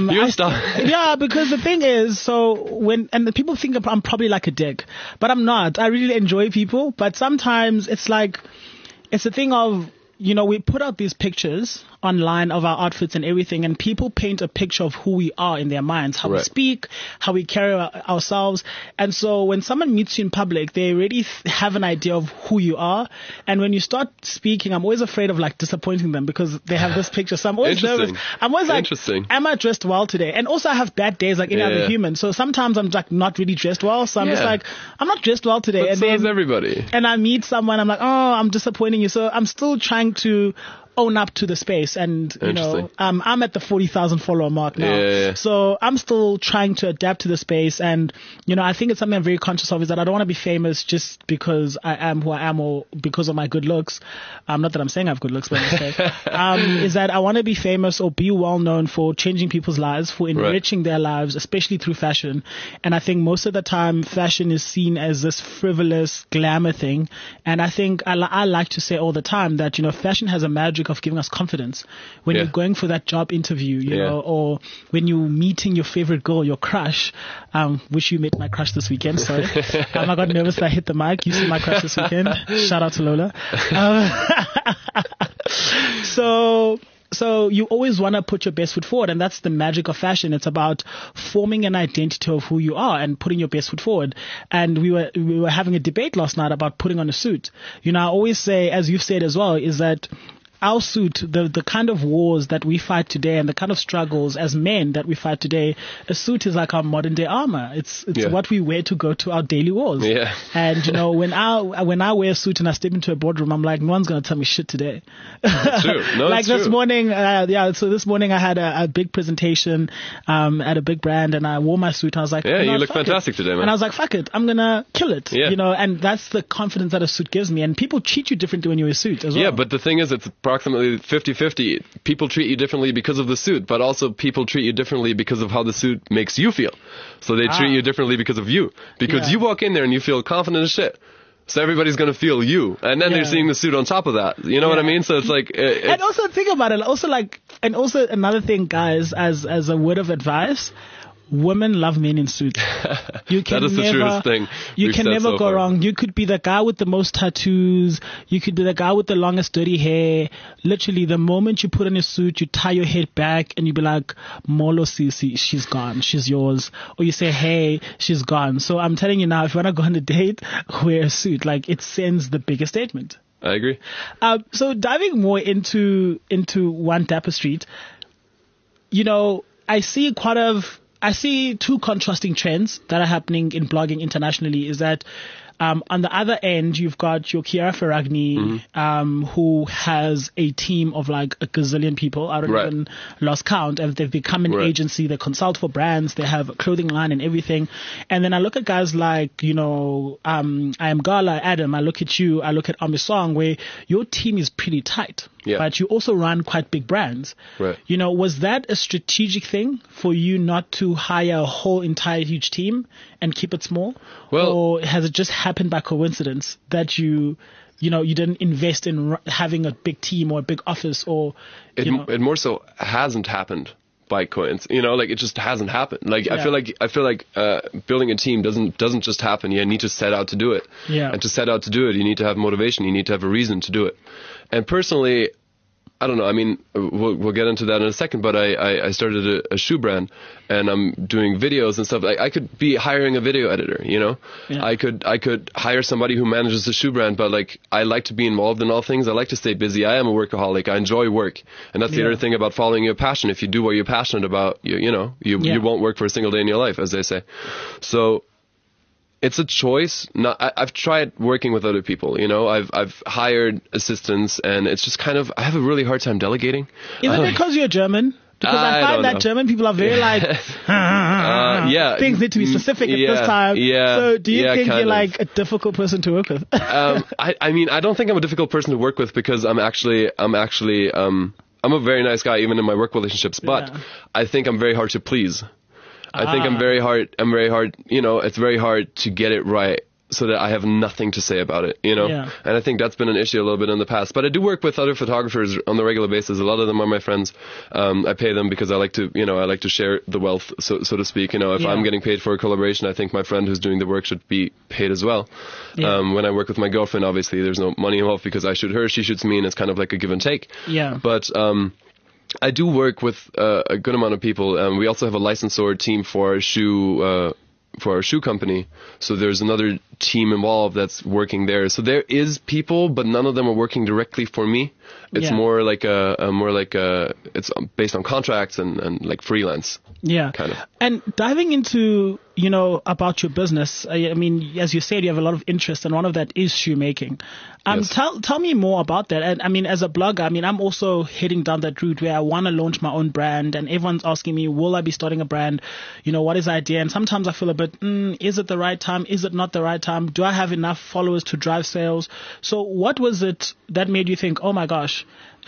Yeah, because the thing is, the people think I'm probably like a dick, but I'm not. I really enjoy people, but sometimes it's like, it's a thing of, we put out these pictures online of our outfits and everything, and people paint a picture of who we are in their minds, how we speak, how we carry ourselves. And so when someone meets you in public, they already have an idea of who you are. And when you start speaking, I'm always afraid of like disappointing them because they have this picture. So I'm always nervous. I'm always like, am I dressed well today? And also I have bad days like any other human. So sometimes I'm like not really dressed well. So I'm just like, I'm not dressed well today. But and so then is everybody. And I meet someone, I'm like, oh, I'm disappointing you. So I'm still trying to own up to the space, and I'm at the 40,000 follower mark now, so I'm still trying to adapt to the space. And I think it's something I'm very conscious of, is that I don't want to be famous just because I am who I am or because of my good looks. Not that I'm saying I have good looks, but is that I want to be famous or be well known for changing people's lives, for enriching their lives, especially through fashion. And I think most of the time fashion is seen as this frivolous glamour thing, and I think I like to say all the time that fashion has a magic of giving us confidence when you're going for that job interview, you know, or when you're meeting your favorite girl, your crush, which you met my crush this weekend. Sorry, I got nervous that I hit the mic. You see my crush this weekend. Shout out to Lola. So you always want to put your best foot forward, and that's the magic of fashion. It's about forming an identity of who you are and putting your best foot forward. And we were having a debate last night about putting on a suit. I always say, as you've said as well, is that our suit, the kind of wars that we fight today and the kind of struggles as men that we fight today, a suit is like our modern day armor. It's what we wear to go to our daily wars. Yeah. And when I wear a suit and I step into a boardroom, I'm like, no one's going to tell me shit today. That's true. No, like this morning, so this morning I had a big presentation at a big brand, and I wore my suit. And I was like, you look fantastic today, man. And I was like, fuck it, I'm going to kill it. Yeah. And that's the confidence that a suit gives me. And people treat you differently when you wear a suit as well. Yeah, but the thing is, it's approximately 50-50. People treat you differently because of the suit, but also people treat you differently because of how the suit makes you feel. So they treat you differently because of you. Because you walk in there and you feel confident as shit. So everybody's going to feel you. And then they're seeing the suit on top of that. You know what I mean? So it's like... and also think about it. Also another thing, guys, as a word of advice... Women love men in suits. You can that is the truest thing. You can never go wrong. You could be the guy with the most tattoos. You could be the guy with the longest dirty hair. Literally, the moment you put on a suit, you tie your head back and you be like, Molo Sisi, she's gone. She's yours. Or you say, hey, she's gone. So I'm telling you now, if you want to go on a date, wear a suit. Like, it sends the biggest statement. I agree. So diving more into One Dapper Street, I see two contrasting trends that are happening in blogging internationally. Is that on the other end, you've got your Chiara Ferragni, who has a team of like a gazillion people. I don't even lost count. And they've become an agency. They consult for brands. They have a clothing line and everything. And then I look at guys like, I am Gala, Adam. I look at you. I look at Amisong, where your team is pretty tight. Yeah. But you also run quite big brands. Right. Was that a strategic thing for you not to hire a whole entire huge team and keep it small? Well, or has it just happened by coincidence that you you didn't invest in having a big team or a big office or, It more so hasn't happened by coincidence, like it just hasn't happened. Like Yeah. I feel like building a team doesn't just happen. You need to set out to do it. Yeah. And to set out to do it, you need to have motivation. You need to have a reason to do it. And personally, I don't know. I mean, we'll get into that in a second, but I started a shoe brand and I'm doing videos and stuff. I could be hiring a video editor, Yeah. I could hire somebody who manages the shoe brand, but like, I like to be involved in all things. I like to stay busy. I am a workaholic. I enjoy work. And that's the Yeah. other thing about following your passion. If you do what you're passionate about, you won't work for a single day in your life, as they say. So, it's a choice. I've tried working with other people. I've hired assistants, and it's just kind of I have a really hard time delegating. Is it because you're German? Because I don't find that know. German people are very like, yeah, things need to be specific at this time. Yeah, So do you think kind you're of. like a difficult person to work with? I mean, I don't think I'm a difficult person to work with because I'm a very nice guy even in my work relationships, but Yeah. I think I'm very hard to please. I think I'm very hard, it's very hard to get it right so that I have nothing to say about it, Yeah. And I think that's been an issue a little bit in the past. But I do work with other photographers on a regular basis. A lot of them are my friends. I pay them because I like to share the wealth, so to speak. If Yeah. I'm getting paid for a collaboration, I think my friend who's doing the work should be paid as well. Yeah. When I work with my girlfriend, obviously there's no money involved because I shoot her, she shoots me, and it's kind of like a give and take. Yeah. But I do work with a good amount of people. We also have a licensor team for our shoe company. So there's another team involved that's working there. So there is people, but none of them are working directly for me. It's Yeah. more like it's based on contracts and like freelance. Yeah. Kind of. And diving into, about your business, I mean, as you said, you have a lot of interest, and one of that is shoemaking. Yes. Tell me more about that. And I mean, as a blogger, I'm also heading down that route where I want to launch my own brand, and everyone's asking me, will I be starting a brand? What is the idea? And sometimes I feel a bit, is it the right time? Is it not the right time? Do I have enough followers to drive sales? So what was it that made you think, oh my gosh,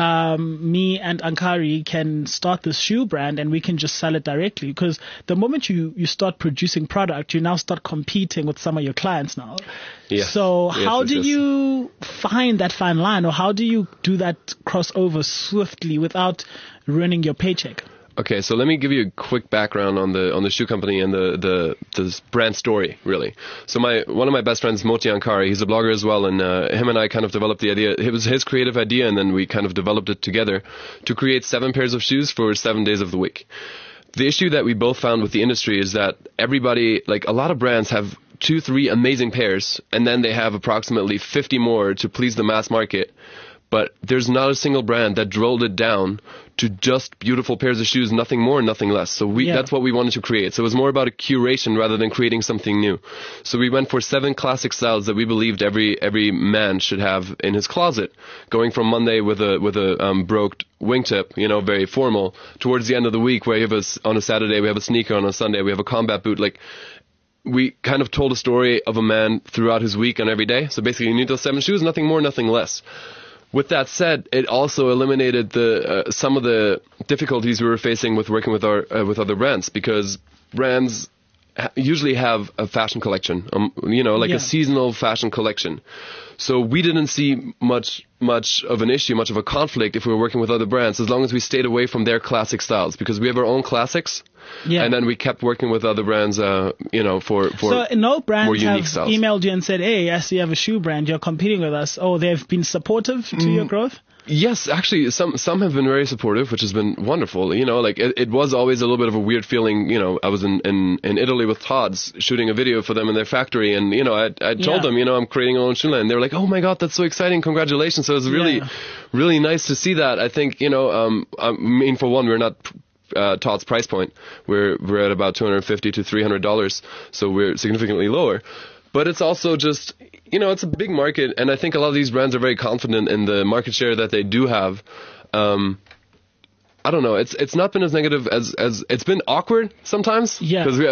me and Ankari can start this shoe brand and we can just sell it directly? Because the moment you start producing product, you now start competing with some of your clients now. Yeah. So how Yes, do yes. you find that fine line, or how do you do that crossover swiftly without ruining your paycheck? Okay, so let me give you a quick background on the shoe company and the brand story, really. So one of my best friends, Moti Ankari, he's a blogger as well, and him and I kind of developed the idea. It was his creative idea, and then we kind of developed it together to create 7 pairs of shoes for 7 days of the week. The issue that we both found with the industry is that everybody, like a lot of brands, have 2-3 amazing pairs, and then they have approximately 50 more to please the mass market. But there's not a single brand that drilled it down to just beautiful pairs of shoes, nothing more, nothing less. So that's what we wanted to create. So it was more about a curation rather than creating something new. So we went for 7 classic styles that we believed every man should have in his closet, going from Monday with a broked wingtip, very formal, towards the end of the week where you have on a Saturday we have a sneaker, on a Sunday we have a combat boot. Like, we kind of told a story of a man throughout his week and every day. So basically you need those 7 shoes, nothing more, nothing less. With that said, it also eliminated some of the difficulties we were facing with working with other brands, because brands usually have a fashion collection, a seasonal fashion collection. So we didn't see much of an issue, much of a conflict if we were working with other brands, as long as we stayed away from their classic styles, because we have our own classics. Yeah. And then we kept working with other brands, for So no more brands unique have styles. emailed you and said, hey, I see you have a shoe brand, you're competing with us. Oh, they've been supportive to your growth? Yes, actually, some have been very supportive, which has been wonderful. It was always a little bit of a weird feeling. I was in Italy with Tod's shooting a video for them in their factory, and I told them, I'm creating our own shoe line. They were like, oh my god, that's so exciting, congratulations. So it was really nice to see that. I think for one, we're not Todd's price point. We're at about $250 to $300, so we're significantly lower. But it's also just, it's a big market, and I think a lot of these brands are very confident in the market share that they do have. I don't know. It's not been as negative as it's been awkward sometimes. Yeah. Because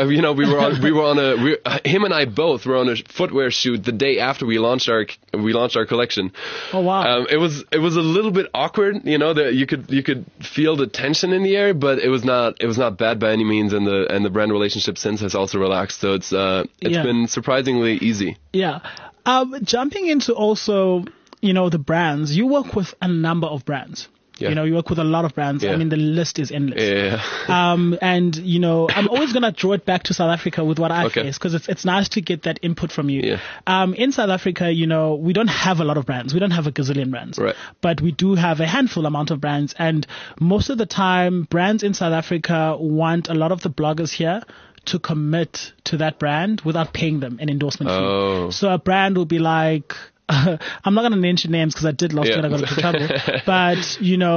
him and I both were on a footwear shoot the day after we launched our collection. Oh wow. It was a little bit awkward. That you could feel the tension in the air, but it was not bad by any means, and the brand relationship since has also relaxed. So it's been surprisingly easy. Yeah. Jumping into also the brands, you work with a number of brands. Yeah. You work with a lot of brands. Yeah. I mean, the list is endless. Yeah. And, I'm always going to draw it back to South Africa with what I Okay. face, because it's nice to get that input from you. Yeah. In South Africa, we don't have a lot of brands. We don't have a gazillion brands. Right. But we do have a handful amount of brands. And most of the time, brands in South Africa want a lot of the bloggers here to commit to that brand without paying them an endorsement Oh. fee. So a brand will be like, I'm not going to mention names because I did last year. I got into trouble. But,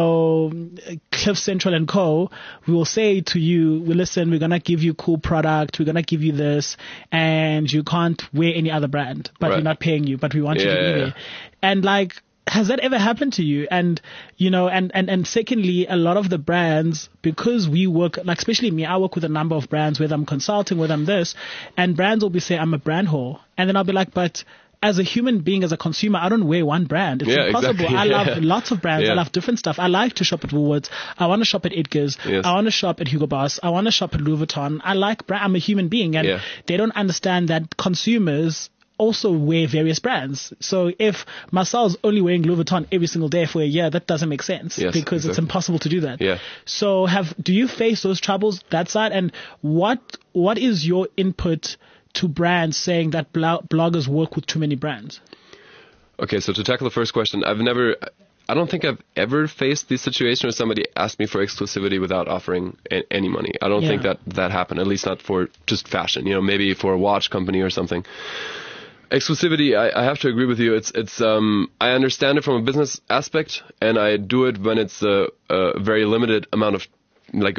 Cliff Central and Co., we will say to you, listen, we're going to give you cool product. We're going to give you this, and you can't wear any other brand, but Right. we're not paying you, but we want you to be there. And has that ever happened to you? And, and secondly, a lot of the brands, because we work, especially me, I work with a number of brands, whether I'm consulting, whether I'm this, and brands will be saying, I'm a brand whore. And then I'll be like, but as a human being, as a consumer, I don't wear one brand. It's impossible. Exactly. I love lots of brands. Yeah. I love different stuff. I like to shop at Woolworths. I want to shop at Edgar's. Yes. I want to shop at Hugo Boss. I want to shop at Louis Vuitton. I like brand. I'm a human being, and they don't understand that consumers also wear various brands. So if Marcel's only wearing Louis Vuitton every single day for a year, that doesn't make sense, because it's impossible to do that. Yeah. So do you face those troubles that side? And what is your input to brands saying that bloggers work with too many brands? Okay, so to tackle the first question, I don't think I've ever faced the situation where somebody asked me for exclusivity without offering any money. I don't think that happened, at least not for just fashion, maybe for a watch company or something. Exclusivity, I have to agree with you. It's I understand it from a business aspect, and I do it when it's a very limited amount of, like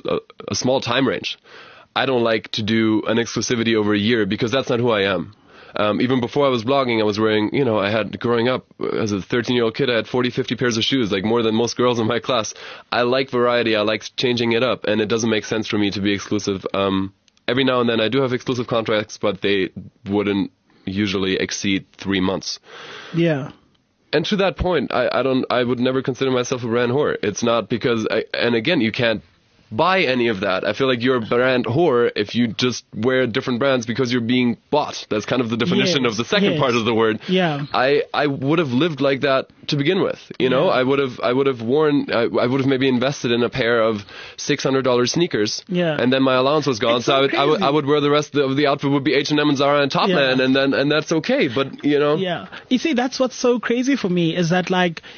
a small time range. I don't like to do an exclusivity over a year, because that's not who I am. Even before I was blogging, I was wearing, growing up as a 13-year-old kid, I had 40, 50 pairs of shoes, like more than most girls in my class. I like variety. I like changing it up, and it doesn't make sense for me to be exclusive. Every now and then I do have exclusive contracts, but they wouldn't usually exceed 3 months. Yeah. And to that point, I would never consider myself a brand whore. It's not because, and again, you can't buy any of that. I feel like you're a brand whore if you just wear different brands because you're being bought. That's kind of the definition of the second part of the word. Yeah. I would have lived like that to begin with. I would have worn, I would have maybe invested in a pair of $600 sneakers. Yeah. And then my allowance was gone. It's so I would wear the rest of the outfit would be H&M and Zara and Topman, and that's okay. But Yeah. You see, that's what's so crazy for me, is that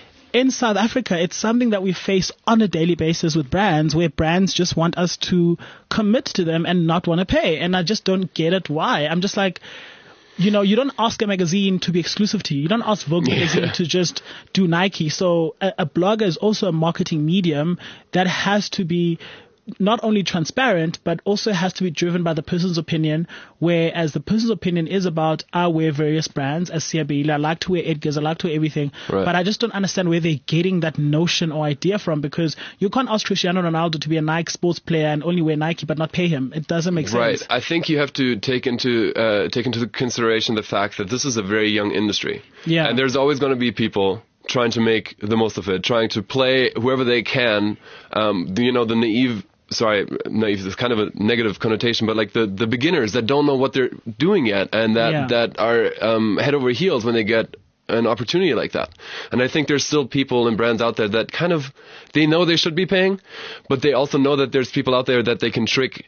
in South Africa, it's something that we face on a daily basis with brands, where brands just want us to commit to them and not want to pay. And I just don't get it why. I'm just like, you don't ask a magazine to be exclusive to you. You don't ask Vogue magazine to just do Nike. So a blogger is also a marketing medium that has to be not only transparent, but also has to be driven by the person's opinion, whereas the person's opinion is about, I wear various brands as Siabile, I like to wear Edgar's, I like to wear everything, but I just don't understand where they're getting that notion or idea from, because you can't ask Cristiano Ronaldo to be a Nike sports player and only wear Nike but not pay him. It doesn't make sense. Right. I think you have to take into consideration the fact that this is a very young industry. Yeah. And there's always going to be people trying to make the most of it, trying to play whoever they can. The naive is kind of a negative connotation, but like the beginners that don't know what they're doing yet, and that are head over heels when they get an opportunity like that. And I think there's still people and brands out there that kind of, they know they should be paying, but they also know that there's people out there that they can trick,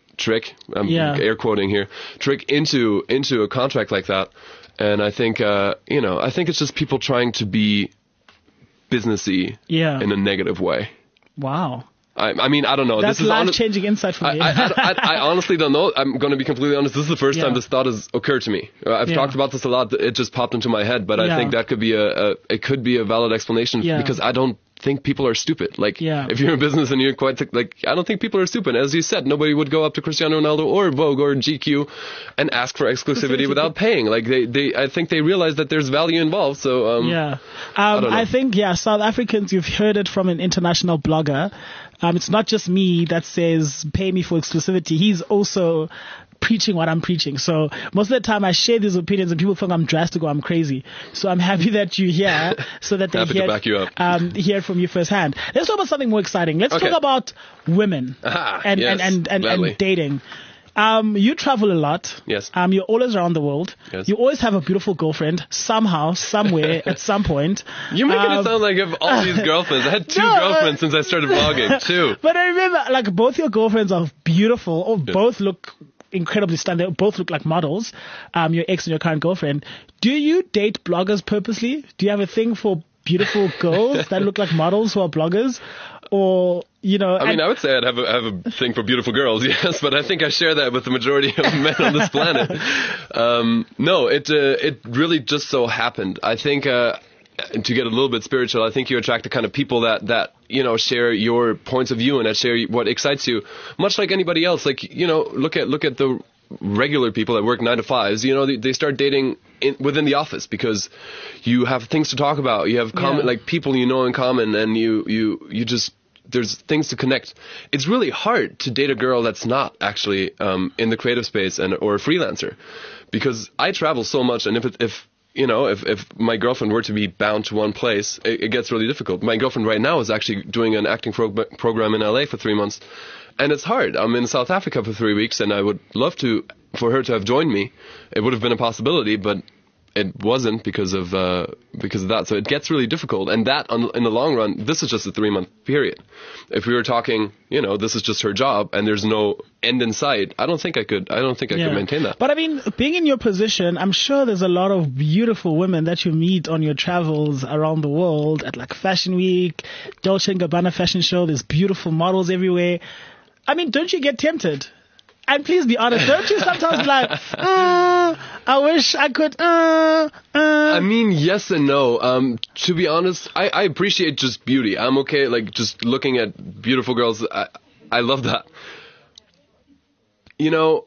air quoting here, trick into a contract like that. And I think, I think it's just people trying to be businessy in a negative way. Wow. I mean, I don't know. That's this is life-changing insight for me. I honestly don't know. I'm going to be completely honest. This is the first time this thought has occurred to me. I've talked about this a lot. It just popped into my head, but I think that could be a valid explanation because I don't think people are stupid. Like, if you're in business and you're quite I don't think people are stupid. As you said, nobody would go up to Cristiano Ronaldo or Vogue or GQ and ask for exclusivity without paying. Like I think they realize that there's value involved. So I think South Africans, you've heard it from an international blogger. It's not just me that says pay me for exclusivity. He's also preaching what I'm preaching. So most of the time I share these opinions and people think I'm drastic or I'm crazy. So I'm happy that you're here so that they to back you up. Hear from you firsthand. Let's talk about something more exciting. Let's talk about women and dating. You travel a lot. Yes. You're always around the world. Yes. You always have a beautiful girlfriend somehow, somewhere, at some point. You're making it sound like I have all these girlfriends. I had two girlfriends since I started vlogging. Two. But I remember, like, both your girlfriends are beautiful, or both look incredibly stunning. They both look like models. Your ex and your current girlfriend. Do you date bloggers purposely? Do you have a thing for beautiful girls that look like models who are bloggers? Or, you know... I mean, I would say I'd have a thing for beautiful girls, yes, but I think I share that with the majority of men on this planet. No, it really just so happened. I think... to get a little bit spiritual, I think you attract the kind of people that you know, share your points of view and that share what excites you, much like anybody else. Like, you know, look at the regular people that work 9 to 5s. You know, they start dating within the office because you have things to talk about. You have like people you know in common, and you just, there's things to connect. It's really hard to date a girl that's not actually in the creative space or a freelancer, because I travel so much, and if my girlfriend were to be bound to one place, it gets really difficult. My girlfriend right now is actually doing an acting program in LA for 3 months, and it's hard. I'm in South Africa for 3 weeks, and I would love for her to have joined me. It would have been a possibility, but it wasn't because of that. So it gets really difficult, and that in the long run, this is just a 3-month period. If we were talking, you know, this is just her job and there's no end in sight, I don't think I could maintain that. But I mean, being in your position, I'm sure there's a lot of beautiful women that you meet on your travels around the world at, like, Fashion Week, Dolce & Gabbana fashion show. There's beautiful models everywhere. I mean, don't you get tempted? And please be honest, don't you sometimes be like, I wish I could, I mean, yes and no. To be honest, I appreciate just beauty. I'm okay, like, just looking at beautiful girls. I love that. You know,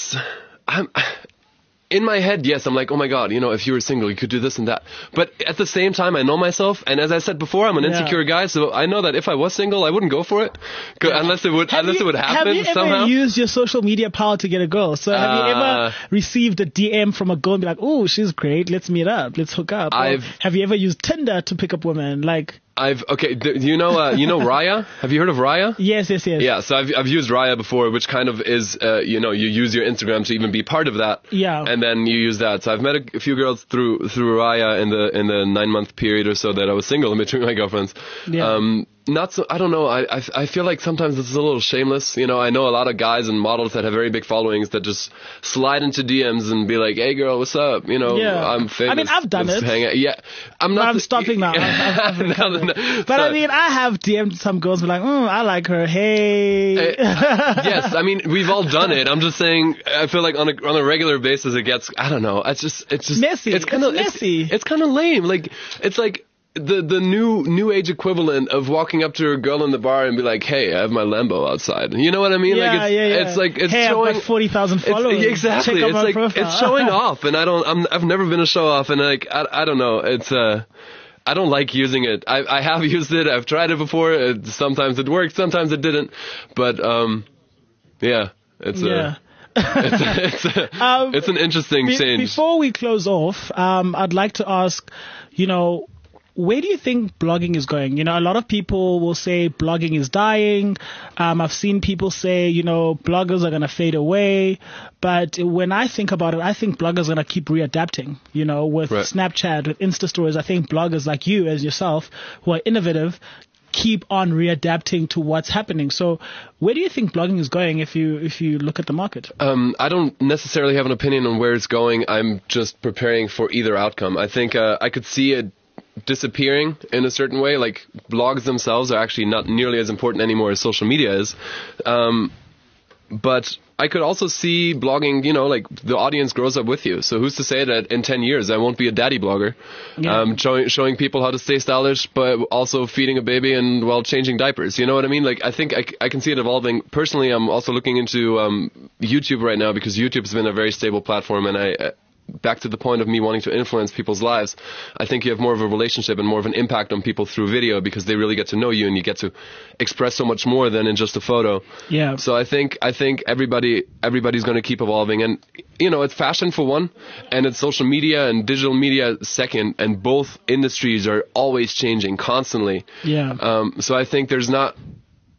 in my head, yes, I'm like, oh my God, you know, if you were single, you could do this and that. But at the same time, I know myself, and as I said before, I'm an insecure guy, so I know that if I was single, I wouldn't go for it, unless it would happen somehow. Have you ever used your social media power to get a girl? So have you ever received a DM from a girl and be like, oh, she's great, let's meet up, let's hook up? Have you ever used Tinder to pick up women? Like... you know Raya? Have you heard of Raya? Yes. Yeah, so I've used Raya before, which kind of is, you use your Instagram to even be part of that. Yeah. And then you use that. So I've met a few girls through Raya in the 9-month period or so that I was single in between my girlfriends. Yeah. Not so, I don't know, I feel like sometimes it's a little shameless. You know, I know a lot of guys and models that have very big followings that just slide into DMs and be like, hey girl, what's up? You know, I'm famous. I mean, I've done it. Yeah. I'm stopping now. But I mean, I have DM'd some girls, be like, I like her, hey. Yes, I mean, we've all done it. I'm just saying, I feel like on a regular basis it gets, I don't know, it's just messy. It's kind of messy. It's kind of lame. Like, it's like the new age equivalent of walking up to a girl in the bar and be like, hey, I have my Lambo outside. You know what I mean? Yeah. It's like, it's hey, showing, I've got 40,000 followers. Exactly. Check out my it's like, profile. it's showing off, and I've never been a show off, and like, I don't know. It's, I don't like using it. I have used it. I've tried it before. Sometimes it worked, sometimes it didn't. But, it's it's an interesting change. Before we close off, I'd like to ask, you know, where do you think blogging is going? You know, a lot of people will say blogging is dying. I've seen people say, you know, bloggers are going to fade away. But when I think about it, I think bloggers are going to keep readapting, you know, with Snapchat, with Insta stories. I think bloggers like you, as yourself, who are innovative, keep on readapting to what's happening. So where do you think blogging is going if you look at the market? I don't necessarily have an opinion on where it's going. I'm just preparing for either outcome. I think I could see it disappearing in a certain way. Like, blogs themselves are actually not nearly as important anymore as social media is. But I could also see blogging, you know, like, the audience grows up with you. So who's to say that in 10 years I won't be a daddy blogger, showing people how to stay stylish, but also feeding a baby and while changing diapers. You know what I mean? Like, I think I can see it evolving. Personally, I'm also looking into YouTube right now, because YouTube's been a very stable platform, and back to the point of me wanting to influence people's lives, I think you have more of a relationship and more of an impact on people through video, because they really get to know you and you get to express so much more than in just a photo. Yeah. So I think everybody's going to keep evolving, and you know, it's fashion for one, and it's social media and digital media second, and both industries are always changing constantly. Yeah. So I think there's not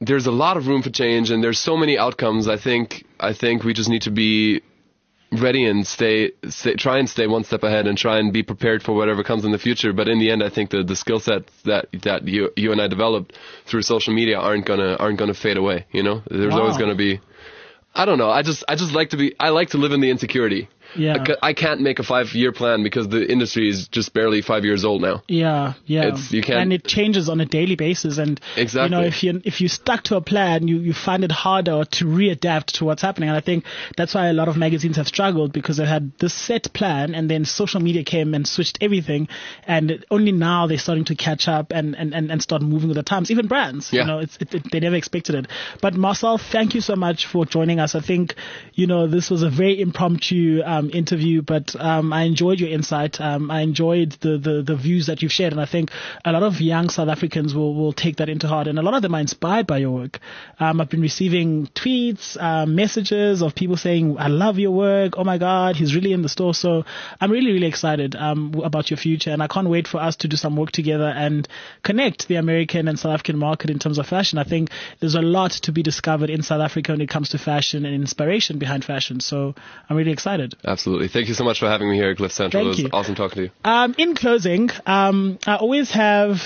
there's a lot of room for change, and there's so many outcomes. I think we just need to be ready and try and stay one step ahead and try and be prepared for whatever comes in the future. But in the end, I think the skill sets that you and I developed through social media aren't gonna fade away. You know, there's always gonna be. I don't know. I like to live in the insecurity. Yeah. I can't make a 5-year plan because the industry is just barely 5 years old now. Yeah. You can't, and it changes on a daily basis. And exactly. You know, if you stuck to a plan, you find it harder to readapt to what's happening. And I think that's why a lot of magazines have struggled, because they had this set plan, and then social media came and switched everything. And only now they're starting to catch up and start moving with the times. Even brands, yeah. You know, they never expected it. But Marcel, thank you so much for joining us. I think, you know, this was a very impromptu interview, but I enjoyed your insight. I enjoyed the views that you've shared, and I think a lot of young South Africans will take that into heart, and a lot of them are inspired by your work. I've been receiving tweets, messages of people saying, I love your work, oh my God, he's really in the store. So I'm really, really excited about your future, and I can't wait for us to do some work together and connect the American and South African market in terms of fashion. I think there's a lot to be discovered in South Africa when it comes to fashion and inspiration behind fashion. So I'm really excited. Absolutely. Thank you so much for having me here at Cliff Central. Thank it was awesome talking to you. In closing, I always have,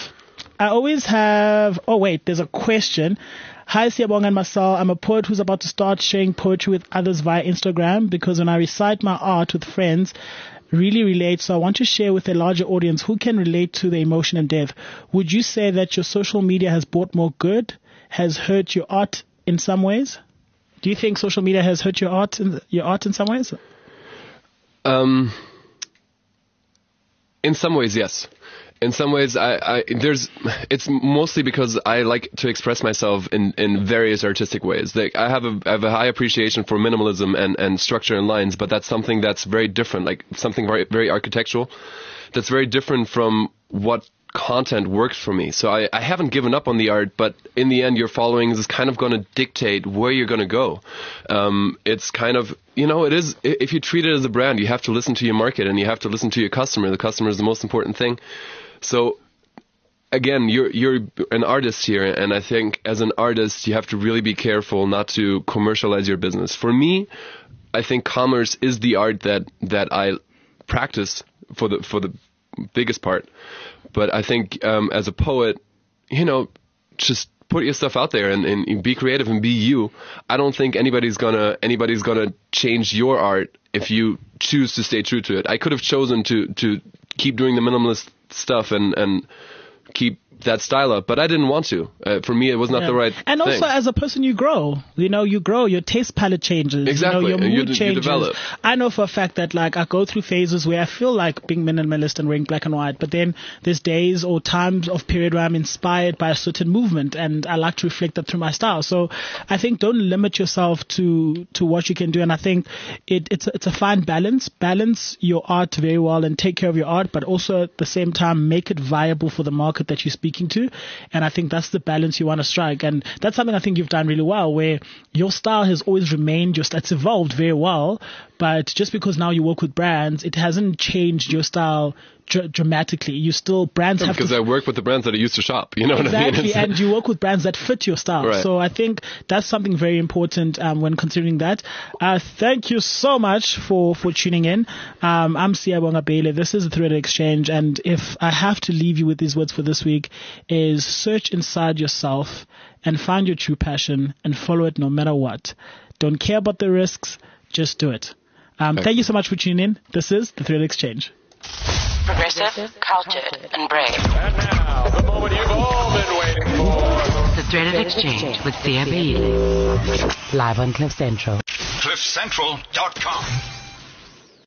oh wait, there's a question. Hi, Siyabonga and Marcel. I'm a poet who's about to start sharing poetry with others via Instagram, because when I recite my art with friends, really relate. So I want to share with a larger audience who can relate to the emotion and death. Would you say that your social media has brought more good, has hurt your art in some ways? Do you think social media has hurt your art in some ways? In some ways, yes. In some ways, it's mostly because I like to express myself in various artistic ways. Like I have a high appreciation for minimalism and structure and lines, but that's something that's very different, like something very, very architectural. That's very different from what content works for me. So I haven't given up on the art, but in the end, your following is kind of going to dictate where you're going to go. It's kind of, you know, it is, if you treat it as a brand, you have to listen to your market and you have to listen to your customer. The customer is the most important thing. So again, you're an artist here, and I think as an artist, you have to really be careful not to commercialize your business. For me, I think commerce is the art that I practice for the biggest part. But I think as a poet, you know, just put your stuff out there and be creative and be you. I don't think anybody's gonna change your art if you choose to stay true to it. I could have chosen to keep doing the minimalist stuff and keep that style up, but I didn't want to. For me, it was not the right and thing. Also, as a person, you grow. You know, you grow. Your taste palette changes. Exactly. You know, your mood changes. You develop. I know for a fact that, like, I go through phases where I feel like being minimalist and wearing black and white, but then there's days or times of period where I'm inspired by a certain movement, and I like to reflect that through my style. So I think don't limit yourself to what you can do, and I think it's a fine balance. Balance your art very well and take care of your art, but also at the same time make it viable for the market that you're speaking to. And I think that's the balance you want to strike. And that's something I think you've done really well, where your style has always remained it's evolved very well. But just because now you work with brands, it hasn't changed your style dramatically. You still, brands have because I work with the brands that I used to shop. You know what I mean? Exactly, and you work with brands that fit your style. Right. So I think that's something very important when considering that. Thank you so much for tuning in. I'm Siyabonga Bailey. This is the Threaded Exchange, and if I have to leave you with these words for this week, is search inside yourself and find your true passion and follow it no matter what. Don't care about the risks, just do it. Thank you so much for tuning in. This is the Threaded Exchange. Progressive, cultured, and brave. And now, the moment you've all been waiting for. The Threaded Exchange with Sia Bailey. Live on Cliff Central. CliffCentral.com